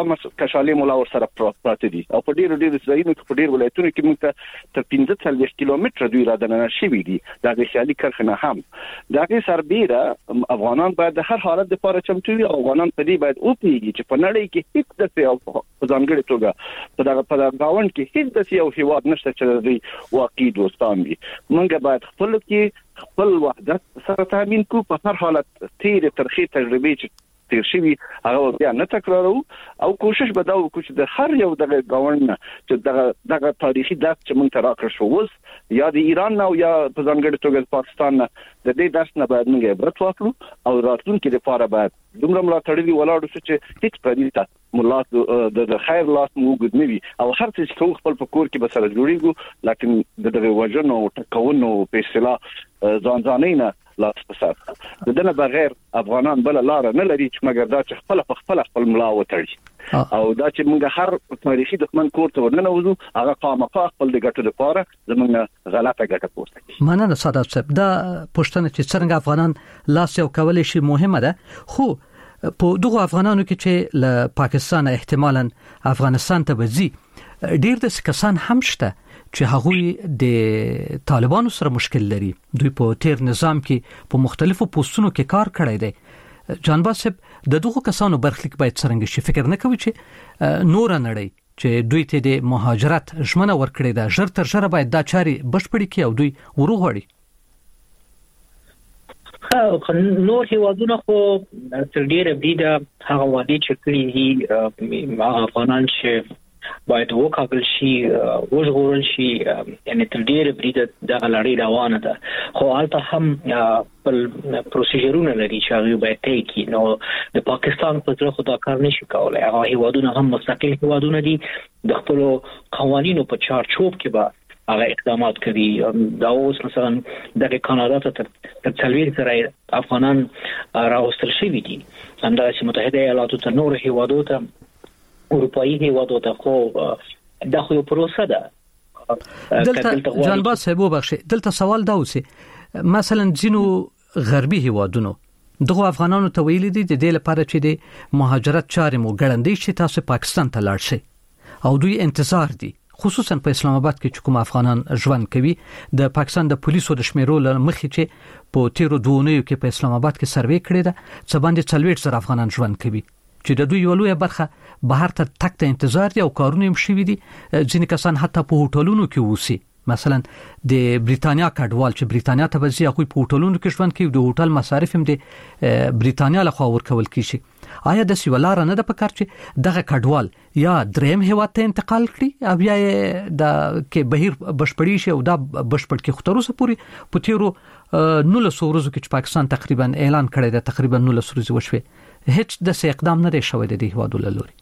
څلور کشالې مولا ور سره پراته دي او په ډیرو ډیرو ځایونو کې په ډیرو ولایتونو کې موږ ته تر پنځه څلوېښت کیلومتره دوی را دننه شوي دي دا د خیالي کرخنه هم دا کې سربېره افغانان باید د هر حالت لپاره چمتو وي او افغانان په دې باید وپوهیږي چې په نړۍ کې هیڅ داسې او په ځانګړې توګه په دغه په ګاونډ کې هیڅ داسې یو هیواد نشته چې دوی واقعي دوستان وي موږ باید خپل کې خپل وحدت سره تامین کو په هر حالت تیر ترخی تجربې چې تیر شوی هغه بیا نه تکرارو او کوشش به دا وکړو چې د هر یو دغه گاونډ چې دغه دغه تاریخي درس چې موږ ته راکړ شو اوس یا د ایران نه یا په ځانګړي توګه د پاکستان نه د دې درس نه باید موږ عبرت واخلو او راتلونکي لپاره باید دومره ملاتړي ولاړو چې هیڅ پردي ملات د خیر لاس موجود نه وي او هر څه چې خپل په کور کې به سره جوړیږو لکه د دغه وجنو ټکونو په اصطلاح ځان ځانینه لاس پسات د دنه بغیر افغانان بل لار نه لري چې مګر دا چې خپل خپل خپل ملا وتړي او دا چې موږ هر تاریخي دښمن کور ته ورننه وځو هغه خامخا خپل د ګټو لپاره زموږ غلطه ګټه پورته کوي مننه سادات صاحب دا پښتنه چې څنګه افغانان لاس یو کولای شي مهمه ده خو په دغه افغانانو کې چې له پاکستان احتمالاً افغانستان ته وځي ډیر د کسان هم شته چې هغوی د طالبانو سره مشکل لري دوی په تیر نظام کې په مختلفو پوسټونو کې کار کړی دی جانباز صاحب د دغه کسانو برخلیک باید څنګه شي فکر نه کوي چې نور نړۍ چې دوی ته د مهاجرت ژمنه ورکړې ده ژر تر ژره باید دا چاري بشپړي کړي او دوی وروغړي خو نور هیوادونه خو تر ډیره بریده هغه وادي چې کړي دي افغانان چې باید وکاګل شي وژغورل شي یعنی تر ډیره بریده د لړۍ روانه ده خو البته هم بل پروسیجرونه لري چې هغه باید طی کړي نو د پاکستان په ځای خدا کار نشي کولای هغه هیوادونه هم مستقل هیوادونه دي د خپل قوانینو په چارچوب کې به هغه اقدامات کوي دا اوس مثلا د کاناډا ته تر څلوي سره افغانان راوستل شوي دي همداسې متحده ایالاتو ته نور هیوادو ته اروپایي هیوادو ته خو دا خو یو پروسه ده دلته جانباز صاحب وبخښي دلته سوال دا اوسي مثلا جنو غربي هیوادونو دغه افغانانو ته ویل دي د دې لپاره چې د مهاجرت چارې مو ګړندې شي تاسو پاکستان ته لاړ شئ او دوی انتظار دي خصوصا په اسلام آباد کې چې کوم افغانان ژوند کوي د پاکستان د پولیسو د شمیرو لمخې چې په تیرو دوونیو کې په اسلام آباد کې سروې کړی ده څه باندې څلوېښت زره افغانان ژوند کوي چې د دوی یو لوی برخه بهر ته تک ته انتظار دي او کارونه هم شوي دي ځینې کسان حتی په هوټلونو کې اوسي مثلا د بریتانیا کډوال چې بریتانیا ته وځي هغه په هوټلونو کې ژوند کوي د هوټل مصارف هم د بریتانیا لخوا ورکول کیږي آیا د سیولار نه د پکار چې دغه کډوال یا دریم هیواد ته انتقال کړي او یا د کې بهیر بشپړی شي او دا بشپړ کې خطروسه پوری په تیرو نولس ورځو کې چې پاکستان تقریبا اعلان کړی دی تقریبا نولس ورځې وشوي هیڅ د اقدام نه دی شوی د دې هیوادو له لوري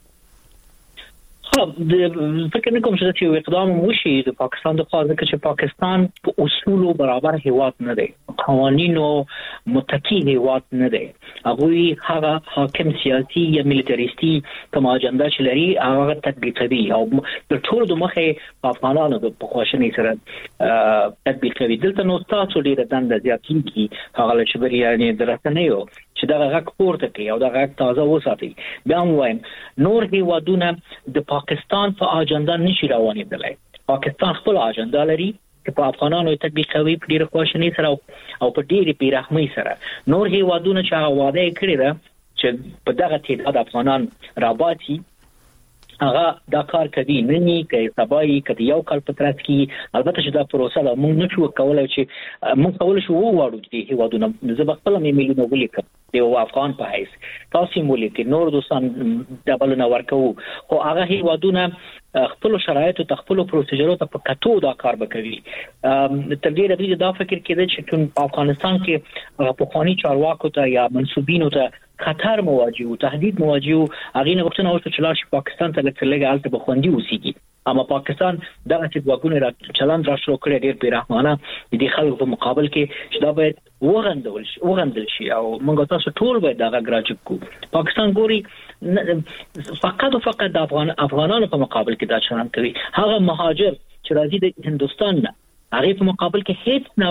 خو د فکر نه کوم چې یو اقدام وشي د پاکستان د خوا ځکه چې پاکستان په اصولو برابر هیواد نه دی قوانینو متکی هیواد نه دی هغه هغه حاکم سیاسي یا ملیټریستي کوم اجنډا چې لري هغه تطبیقوي او د ټول د مخه افغانانو په خوښنې سره تطبیقوي دلته نو تاسو ډیره دنده زیاتین کی هغه چې بریاني درته نه یو چې دا غږ پورته کوي او دا غږ تازه وساتي بیا وایم نور هیوادونه د پاکستان په اجنډا نشي روانېدلای پاکستان خپل اجنډا لري چې په افغانانو تطبیقوي په ډیره خوښنې سره او په ډیره پیرحمي سره نور هیوادونه چې هغه وعده کړی ده چې په دغه تعداد افغانان رابطي هغه دا کار کوي نه ني کوي سبای کوي یو کال پترات کی البته چې دا پروسه ده موږ نه شو کولای چې موږ کولای شو وواړو چې هیوادونه زه خپل مې مليونه ولیکم یو افغان په حیث تاسو مولک نور دوستان دبل نه ورکو خو هغه هیوادونه خپل شرایط او خپل پروسیجرو ته په کتو دا کار وکړي تر دې راتلې دا فکر کېده چې په افغانستان کې په خواني چارواکو ته یا منسوبینو ته خطر مواجه او تهدید مواجه هغه نه وختونه اوس چې لار پاکستان ته لکه الته بخوندي اوسېږي اما پاکستان دغه چې واګونه را چلند را شروع کړی ډېر پیرحمانه د خلکو په مقابل کې چې دا باید وغندول شي وغندل شي او موږ تاسو ټول باید دغه ګراجب کو پاکستان ګوري فقط او فقط د افغان افغانانو په مقابل کې دا چلند کوي هغه مهاجر چې راځي د هندستان نه هغه په مقابل کې هیڅ نه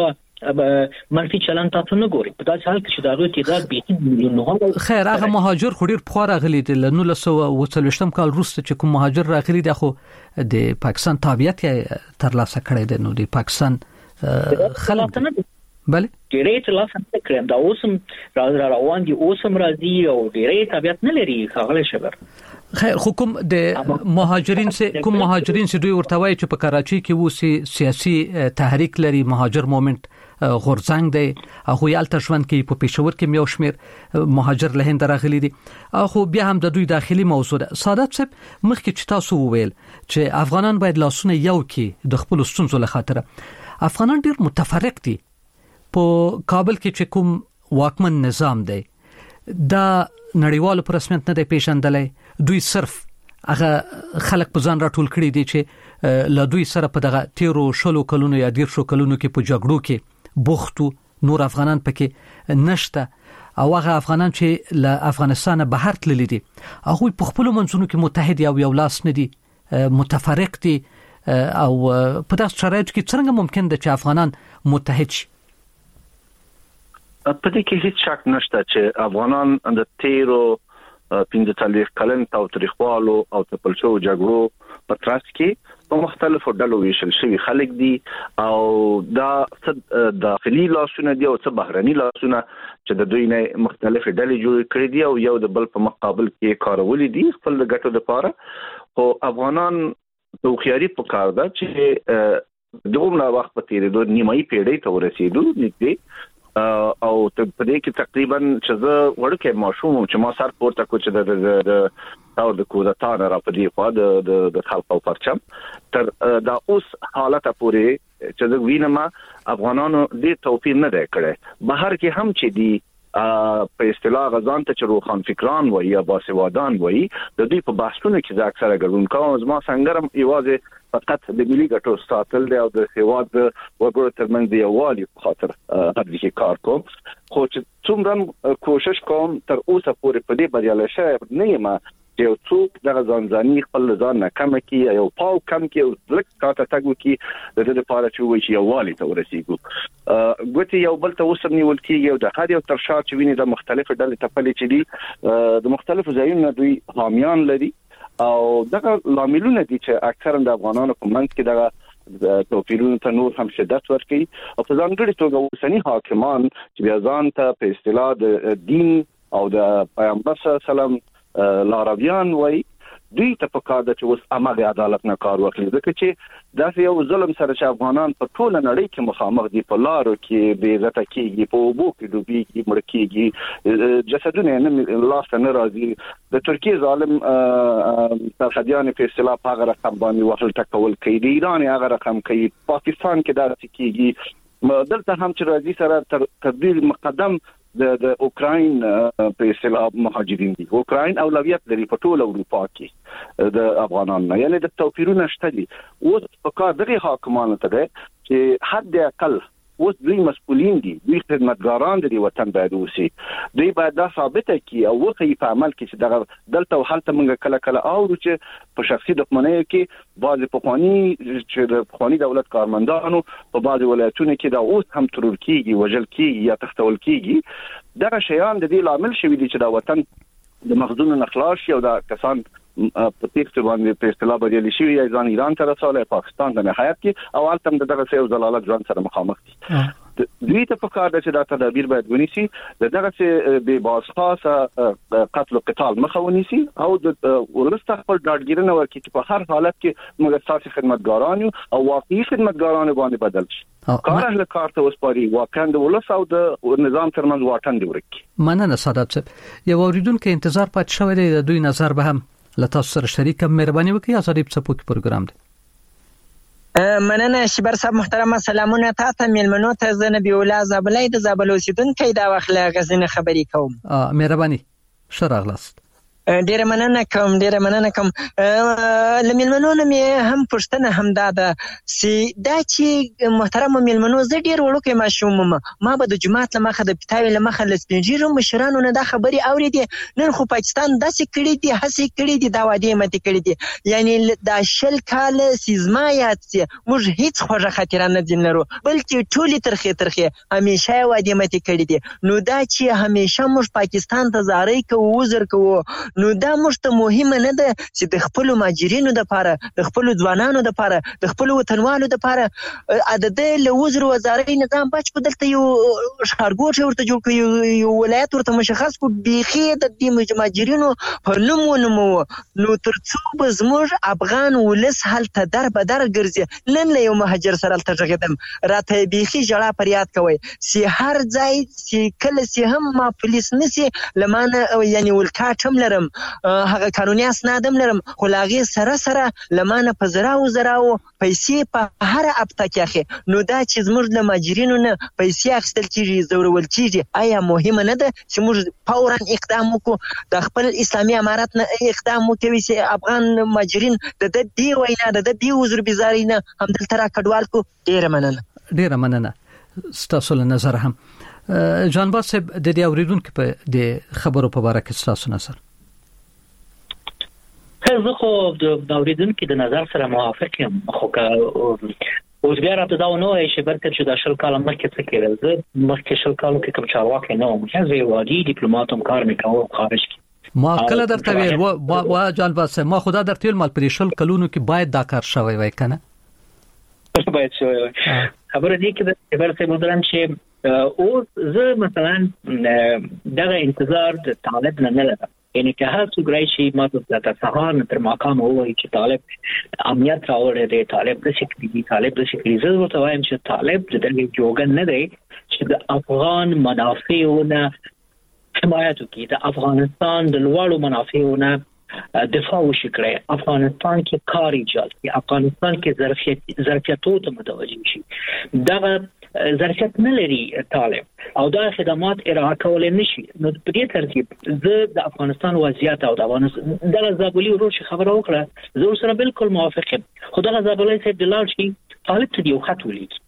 منفي چلند تاسو نه ګوري په داسې حال کې چې دا غوړي تعداد به میلیونونه خیر هغه مهاجر خو ډیر پخوا راغلي دي له نولس سوه اوه څلوېښتم کال وروسته چې کوم مهاجر راغلي دي خو د پاکستان تابعیت یې ترلاسه کړی دی نو د پاکستان خلک بله ډیرې ترلاسه کړم دا اوسم را روان دي اوسم راځي او ډیرې تابعیت نه لري خغله شبر خیر حکوم د مهاجرین سه کوم مهاجرین سه دوی ورتوي چې په کراچي کې وو سیاسي تحریک لري مهاجر مومنت غورځنګ دی هغه یالته ژوند کې په پېښور کې میو شمیر مهاجر له هند راغلي دي خو بیا هم د دوی داخلي موضوع ده سعادت صاحب مخکې چې تاسو وویل چې افغانان باید لاسونه یو کې د خپل ستونزو له خاطر افغانان ډیر متفرق دي په کابل کې چې کوم واکمن نظام دی دا نړیوالو پر رسمیت نه دی پیژندلای دوی صرف هغه خلک په ځان راټول کړي دي چې له دوی سره په دغه تیرو شلو کلونو یا ډیر شو کلونو کې په جګړو کې بوختو نور افغانان پکې نشته او هغه افغانان چې له افغانستان بهر تللي دي هغه په خپل منځونو کې متحد یا یو لاس نه دي متفرق دي او په داسې شرایطو کې څنګه ممکن ده چې افغانان متحد شي په دې کې هیڅ شک نشته چې افغانان د تیرو پنځه څلوېښت کلن تاوتریخوالو او تپلشو جګړو په ترڅ کې په مختلفو ډلو ویشل شوی خلک دي او دا څه داخلي لاسونه دي او څه بهرني لاسونه چې د دوی نه مختلف ډلې جوړ کړې دي او یو د بل په مقابل کې کارول دي خپل ګټو لپاره او افغانان توخیاري په کار ده چې دومره وخت په تیرېدو نیمایي پیړۍ ته ورسېدو نږدې او په دې کې تقریبا چې زه ورکه ماشوم چې ما سر پورته کو چې د د او د کوزاتان را په دې خوا د د خلق او پرچم تر دا اوس حالت پورې چې د وینم افغانانو دې توفیر نه دی کړی بهر کې هم چې دی په اصطلاح غزان ته چې روخان فکران وایي یا باسوادان وایي د دوی په بحثونو کې ځکه اکثره ګډون کوم زما څنګه هم ایوازه فقط د ملي ګټو ساتل دی او د هیواد د وګړو ترمنځ د یووالي په خاطر هغه کې کار کوم خو چې څومره کوشش کوم تر اوسه پورې په دې بریالی شوی نه یم چې یو څوک دغه ځانځاني خپل ځان نه کم کړي یو پاو کم کړي او لږ کاته تګ وکړي د دې لپاره چې وایي چې یووالي ته ورسېږو ګوتې یو بل ته اوس نیول کېږي او د هر یو تر شا چې ویني د مختلفو ډلې تپلې چې دي د مختلفو ځایونو دوی حامیان لري او دغه لاملونه دي چې اکثرا د افغانانو په منځ کې دغه توپیرونو ته نور هم شدت ورکړي او په ځانګړي توګه اوسني حاکمان چې بیا ځان ته په اصطلاح د دین او د پیغمبر صلی الله علیه وسلم لارویان وای دوی ته په کار ده چې اوس امغه عدالت نه کار وکړي ځکه چې دا یو ظلم سره چې افغانان په ټوله نړۍ کې مخامخ دي په لارو کې بې عزت کېږي په اوبو کې ډوبېږي مړ کېږي جسدونه نه لاس نه راځي د ترکیه ظالم سرحدیان په اصطلاح په هغه رقم باندې وحل ټکول کوي د ایران هغه رقم کوي پاکستان کې دا کېږي دلته هم چې راځي سره تر تبدیل مقدم د د اوکراین په اصطلاح مهاجرین دي اوکراین اولویت لري په ټول اروپا کې د افغانانو یعنی د توپیرونه شته دي اوس په کار دغه حاکمانو ته ده چې حد اقل اوس دوی مسؤلین دي دوی خدمتګاران دي وطن باید اوسي دوی باید دا ثابته کی او وخی په عمل کې چې دغه دلته او حالت موږ کله کله او چې په شخصي دښمنۍ کې بعض په قانوني چې د قانوني دولت کارمندانو په بعض ولایتونو کې دا اوس هم ترور کیږي وجل کیږي یا تختول کیږي دا شیان د دې لامل شوی دي چې دا وطن د مخزون نخلاص یو دا کسان په تیښت باندې په اصطلاح بدلی شوی یا ځان ایران ته رسوله پاکستان د نهایت کې او البته دغه څه زلالت ځان سره مخامخ دي دوی ته په کار ده چې دا تدابیر باید ونیسي دغه څه به باسخاصه قتل او قتال مخه ونیسي او د ولست خپل ډاډګیرنه ورکړي چې په هر حالت کې موږ ساسي خدمتګاران او واقعي خدمتګاران باندې بدل شي کار اهل کار ته وسپاري واقعا د ولست او د نظام ترمنځ واټن دی ورکړي مننه سعادت صاحب یو اوریدونکو انتظار پات شوی دی د دوی نظر به هم لته سره شریک مهرباني وکړئ ازادي په سپوک پروګرام دی مننه شبر صاحب محترم سلامونه تاسو ملمنو ته زنه بیولا زابلای د زابل اوسیدونکو دا وخت له غزنه خبري کوم ا مهرباني شراغلاست ډیره مننه کوم ډیره مننه کوم لملمنو مې هم پښتنه هم دا ده چې دا چې محترم ملمنو زه ډیر وړوکی ماشوم ما به د جماعت لمخه د پتاوي لمخه لسپنجیرو مشرانو نه دا خبري اورېدې نن خو پاکستان داسې کړی دی هسې کړی دی دا وادي متي کړی دی یعنی دا شل کال سیزما یاد سي موږ هیڅ خوږه خاطره نه دین لرو بلکې ټولي ترخه ترخه همیشه وادي متي کړی دی نو دا چې همیشه موږ پاکستان ته زارۍ کوو وزر کوو نو دا موږ ته مهمه نه ده چې د خپل ماجرینو د لپاره د خپل ځوانانو د لپاره د خپل وطنوالو د لپاره عدد له وزر وزاري نظام بچ په دلته یو ښارګوټ ورته جوړ کړي یو ولایت ورته مشخص کو بيخي د دې ماجرینو په نوم ونمو نو ترڅو به زموږ افغان ولس هلته در به در ګرځي نن له یو مهاجر سره تل ژغدم راته بيخي جړه پریاد کوي سي هر ځای سي کله سي هم ما پولیس نسي لمانه یعنی ولکاټم لرم هغه قانوني اسناد هم لرم خو لاغي سره سره لمانه په زراو زراو پیسې په هر اپتا کې اخی نو دا چې زموږ د ماجرینو نه پیسې اخیستل کیږي زورول کیږي آیا مهمه نه ده چې موږ فورا اقدام وکړو د خپل اسلامي امارات نه اقدام وکړو چې افغان ماجرین د دې وینا د دې وزر بيزاري نه هم دلته را کډوال کو ډیره مننه ډیره مننه ستاسو له نظر هم جان باسب د دې اوریدونکو په د خبرو په اړه کې ستاسو نظر زه خو د اوریدونکو د نظر سره موافق یم خو که اوس بیا راته دا ونه وایي چې برکت چې د شل کال مخکې څه کېدل زه مخکې شل کالو کې کوم چارواکی نه وم زه یو عادي ډیپلوماټ هم کار مې کاوه خارج کې ما کله درته ویل و جان باسه ما خدا درته ویل مال پرې شل کلونو کې باید دا کار شوی وای کنه باید شوی وای خبره دې کې د برکت مدرن چې او زه مثلا دغه انتظار د طالب نه نه لرم یعنی که هر څوک راشي ما ته د سهار تر ماقام وایي چې طالب امنیت راوړی دی طالب د شکري دی طالب د شکري زه ورته وایم چې طالب د دې جوګن نه دی چې د افغان منافعونه حمایت وکړي د افغانستان د لوړو منافعونه دفاع وکړي افغانستان کې کار ایجاد کړي افغانستان کې ظرفیت ظرفیتو ته متوجه شي دغه ظرفیت نه لري طالب او دا خدمات ارائه کول نه شي نو په دې ترتیب زه د افغانستان وضعیت او د افغانستان د زابلی ورو شي خبره وکړه زه سره بالکل موافق یم خو د زابلی سره د لار شي طالب ته یو خط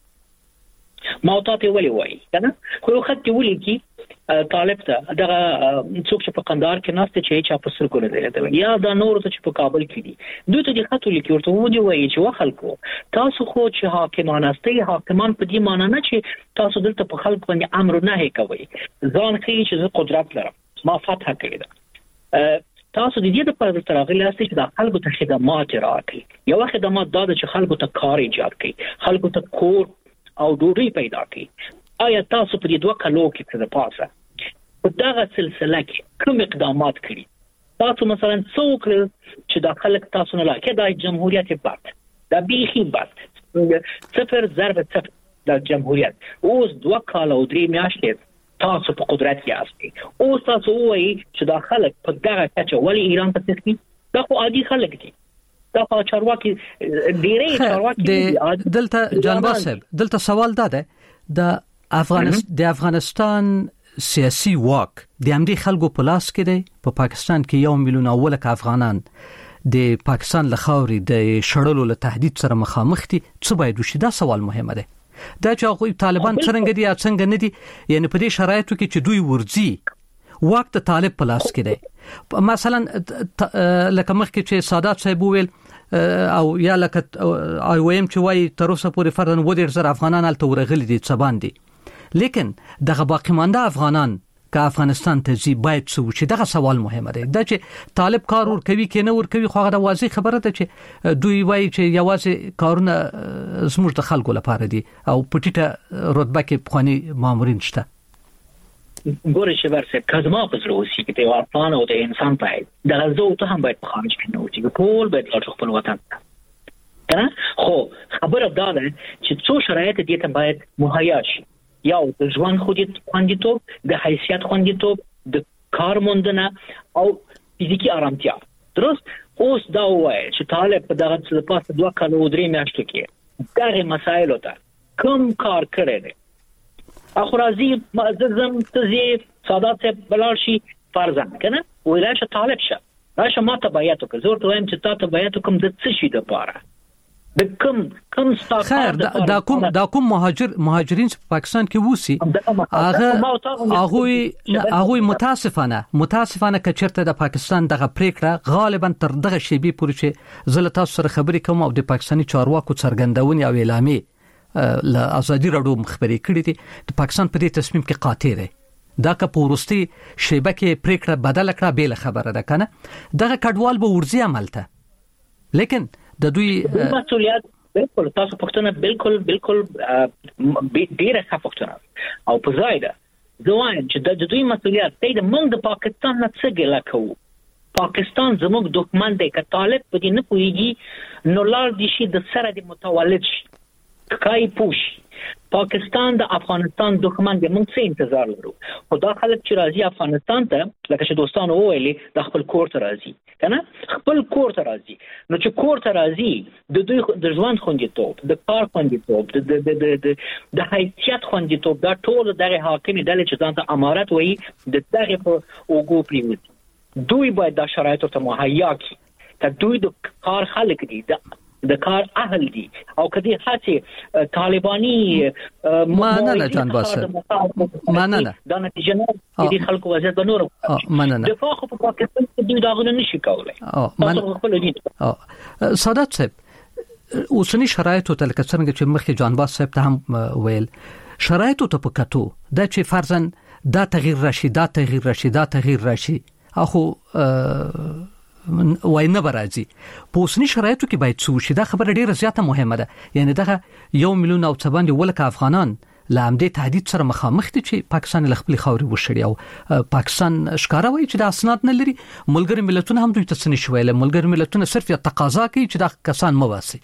ولیکي ما ته ویلي وای کنه خو یو خط ولیکي طالب ته دغه څوک چې په قندهار کې ناشته چې چا په سر کوله دی یا دا نور ته چې په کابل کې دي دوی ته د خط ولیکي ورته ودی وایي چې وخلکو تاسو خو چې حاکمان استي حاکمان په دې معنی نه چې تاسو دلته په خلکو باندې امر نه کوي ځان خي چې قدرت لرم ما فتح کړی دا تاسو د دې لپاره ترغلي است چې د خلکو ته خدمات راکړي یو خدمات دا چې خلکو ته کار ایجاد کړي خلکو ته کور او ډوډۍ پیدا کړي آیا تاسو په دې دوه کلو کې څه پاسه په دغه سلسله کې کوم اقدامات کړي تاسو مثلا څوک چې د خلک تاسو نه لکه د جمهوریت بات د بیخي بات صفر ضرب صفر د جمهوریت اوس دوه کال او درې میاشتې تاسو په قدرت کې یاست اوس تاسو وایي چې د خلک په دغه کچه ولی ایران ته تسکی دا خو عادي خلک دي دا خو چارواکي ډېرې چارواکي دلته جان باسب دلته سوال ده د افغانستان د افغانستان سیاسي واک د امریکا خلکو په لاس کې دی په پاکستان کې یو میلیون اولک افغانان د پاکستان له خاوري د شړلو له تهدید سره مخامخ دي څه باید وشي دا سوال مهمه ده دا چې هغه طالبان څنګه دي یا څنګه نه دي یعنی په دې شرایطو کې چې دوی ورځي واک د طالب په لاس کې دی مثلا لکه مخکې چې سادات صاحب ویل او یا لکه آی او ایم چې وایي تر اوسه پورې فردن و ډیر زر افغانان هلته ورغلي دي څه باندې لیکن دغه باقی مانده افغانان که افغانستان ته ځي باید څه وشي دغه سوال مهمه دی دا چې طالب کار ور کوي کې نه ور کوي خو هغه واضح خبره ده چې دوی وایي چې یوازې کارونه زموږ د خلکو لپاره دي او پټیټه رتبه کې بخواني مامورین شته ګورې چې ورسې کزما په زړه اوسي کې د افغان او د انسان په هیڅ د غزو ته هم باید په خارج کې نه اوسي ټول باید لاړ خپل وطن کنه خو خبره دا ده چې څو شرایط دي ته باید مهیا شي یا د ژوند خوندیتوب د حیثیت خوندیتوب د کار موندنه او فزیکی آرامتیا درست اوس دا وایي چې طالب په دغه څه پاسه دوه کال او درې میاشتې کې دغه مسایلو ته کوم کار کړی دی اخو راځي معززم تزي سادات بلال شي فرضاً کنه ویلا چې طالب شه راشه ما ته بیات وکړ زه ورته وایم چې تا ته بیات وکم د څه شي د پاره د کوم کوم ستاسو خیر دا کوم دا کوم مهاجر مهاجرین په پاکستان کې وسی هغه هغه هغه متاسفانه متاسفانه کچرته د پاکستان دغه پریکړه غالبا تر دغه شی به پورې چې زله تاسو سره خبرې کوم او د پاکستاني چارواکو څرګندونې او اعلامیه ل ازادي راډیو مخبري کړې دي د پاکستان په دې تصمیم کې قاطع دی دا که پورستی شیبه کې پریکړه بدل کړه به خبره ده کنه دغه کډوال به ورزي عملته لیکن د دوی مسؤلیت بالکل تاسو پښتنه بالکل بالکل ډیره ښه پښتنه او په ځای ده ځوان چې د دوی مسؤلیت دی د موږ د پاکستان نه څه ګلا کوو پاکستان زموږ دښمن دی که طالب په دې نه پوهیږي نو لار دي شي د سره د متولد شي کای پوش پاکستان د افغانستان دښمن دی موږ څه انتظار لرو خو دا خلک چې راځي افغانستان ته لکه چې دوستانو وویلي د خپل کور ته راځي کنه خپل کور ته راځي نو چې کور ته راځي د دوی د ژوند خوندیتوب د کار خوندیتوب د د د د د حیثیت خوندیتوب دا ټول دغه حاکمي ډلې چې ځان ته امارت وایي د دغه په اوګو پریوزي دوی باید دا شرایط ته مهیا کړي که دوی د کار خلک دي د د کار اهل دي او کدي هڅه طالباني ما نه نه جان باسه ما نه نه دا نتیجه نه دي خلکو وضعیت به نور ما نه نه د فاخ په پاکستان کې دوی داغونه نشي کولای تاسو خپل دي سادات صاحب اوسنی شرایط ته لکه څنګه چې مخکې جان باس صاحب ته هم ویل شرایط ته په کتو د چې فرضاً دا تغییر راشي دا تغییر راشي دا تغییر راشي اخو وای نه برازي په اوسنی شرایطو کې باید څه شي دا خبره ډیره زیاته مهمه ده یعنی دغه یو میلیون او څه باندې ولکه افغانان لامدې تهدید سره مخامخ دي چې پاکستان ل خپل خاوري وشړي او پاکستان ښکارا وایي چې د اسناد نه لري ملګری ملتونه هم دوی ته څه نشوي له ملګری ملتونه صرف یو تقاضا کوي چې دا کسان مواسي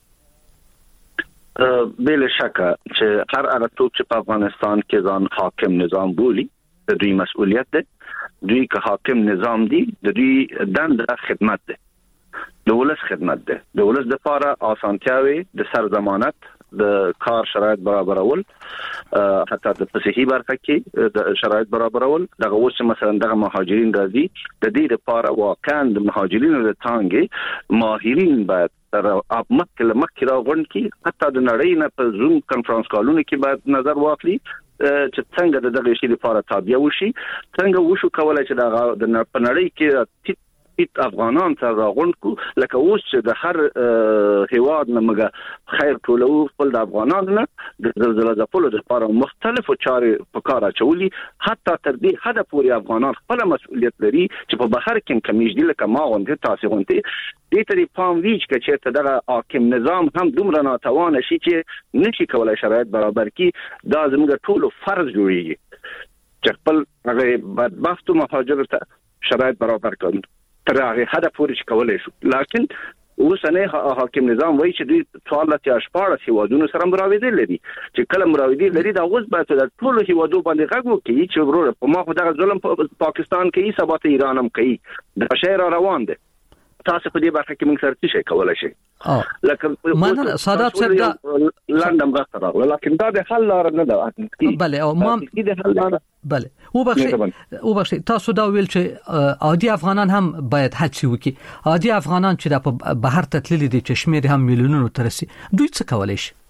بل شک چې هر هغه څوک چې په افغانستان کې ځان حاکم نظام بولي د دوی مسؤلیت ده دوی که حاکم نظام دي د دوی دنده خدمت ده د ولس خدمت ده د ولس د لپاره اسانتیاوي د سر ضمانت د کار شرایط برابرول حتی د صحي برخه کې د شرایط برابرول دغه اوس مثلا دغه مهاجرین راځي د دې لپاره واقعا د مهاجرینو د تانګي ماهرین باید تر مکه مکه راغون کې حتی د نړۍ نه په زوم کانفرنس کالونه کې باید نظر واخلي چې څنګه دغه شی لپاره تابع وشي څنګه وشو کولای چې د نړۍ کې ټیټ افغانان ته راغون کو لکه اوس چې د هر هیواد نه مګه خیر ټولو خپل د افغانانو نه د زلزلې د پلو د لپاره مختلفو چارې په کار اچولي حتی تر دې حد پورې افغانان خپل مسؤلیت لري چې په بهر کې کمیږي لکه ما غونډه تاسو غونډه دې ترې پام ویچ چې ته دغه حاکم نظام هم دومره ناتوان شي چې نشي کولای شرایط برابر کړي دا زموږ ټولو فرض جوړیږي چې خپل هغه بدبخت مهاجر ته شرایط برابر کړي تر هغه حد پورې کولای شو لیکن اوسنه حاکم نظام وایي چې دوی څوارلس یا شپږ هیوادونو سره مراوده لري چې کله مراوده لري دا اوس به د ټولو هیوادو باندې غږ وکړي چې ورور په ما خو دغه ظلم په پاکستان کې ثبات ایران هم کوي د شهر روان دي تاسو په دې برخه کې موږ سره څه کولای شي لکه ما سادات صاحب دا لاندم غوښتل لکه دا د حل لار نه ده بله او ما د حل لار بله وبخښئ وبخښئ تاسو دا ویل چې عادي افغانان هم باید هڅه وکړي عادي افغانان چې د بهر ته تللي دي چې شمیر هم میلیونونو ته رسي دوی څه کولای شي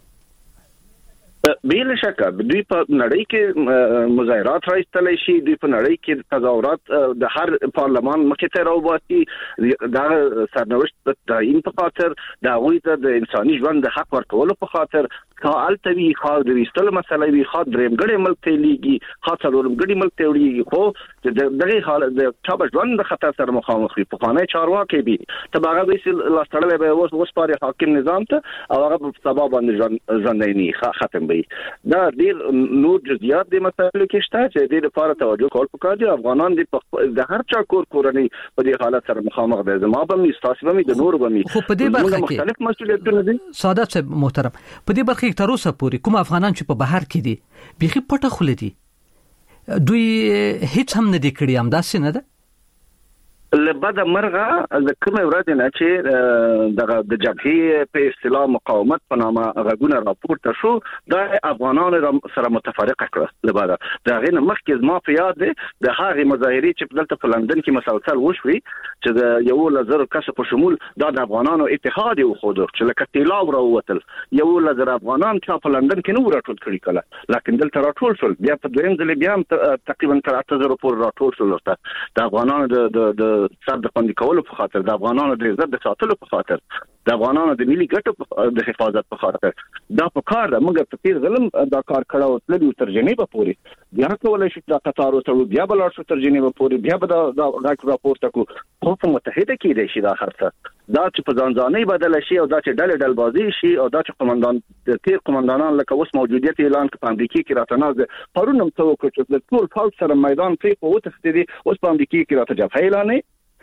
بل شک دوی په نړۍ کې مظاهرات راځتلای شي دوی په نړۍ کې تظاهرات د هر پارلمان مخې ته راوباسي دا سرنوشت د این په خاطر دا غوي ته د انساني ژوند د حق ورکولو په خاطر خالتوي خاص د وستل مسلې وي خاص دریم غړي ملک ته لیږي خاص ورم غړي ملک ته وړي خو دغه حالت د چا ژوند د خطر سره مخامخ وي په قانون چارواکي به تبعه د لاستړل به اوس اوس پاره حاکم نظام ته او هغه سبب باندې ژوندېنی ختم وي دا ډیر نور جزئیات د مسایلو کې شته چې د لپاره توجه کول پکار دي افغانان د هر چا کور کورنۍ په دې حالت سره مخامخ دي زما به مستاسبه مې د نور به مې خو په دې برخه کې مختلف مسؤلیتونه دي سادات صاحب محترم په دې برخه کې تر اوسه پورې کوم افغانان چې په بهر کې دي بيخي پټه خل دي دوی هیڅ هم نه دي کړی هم داسې نه ده لبدا مرغه د کومه ورځ نه چې د جبهه په اصطلاح مقاومت په نامه غږونه راپورته شو د افغانانو سره متفرقه کړه لبدا دا غینه مخکې ما په یاد ده د هغه مظاهرې چې دلته په لندن کې مسلسل وشوي چې د یو لزر کس په شمول د افغانانو اتحاد یو خود چې لکه تیلاو راوتل یو لزر افغانان چې په لندن کې نو راټول کړي کله لکه دلته راټول شول بیا په دویم ځل بیا تقریبا تر اته زره پورې راټول شول د افغانانو د سر د خوندي کولو په خاطر د افغانانو د عزت د ساتلو په خاطر د افغانانو د ملي ګټو د حفاظت په خاطر دا په کار ده موږ په تیر ظلم دا کار کړو تللی تر جنیبه پورې بیا کولای شو دا قطار وتړو بیا بلار شو تر جنیبه پورې بیا به دا راټ راپورته کو خو په متحده کې دی شي دا خرڅه دا چې په ځانځاني بدل شي او دا چې ډلې ډل بازي شي او دا چې قومندان تیر قومندانان لکه اوس موجودیت اعلان په امریکا کې راتنازه پرونم څه وکړ چې د ټول فوج سره میدان پرې په وتښتېدي اوس په امریکا کې راته جبهه اعلان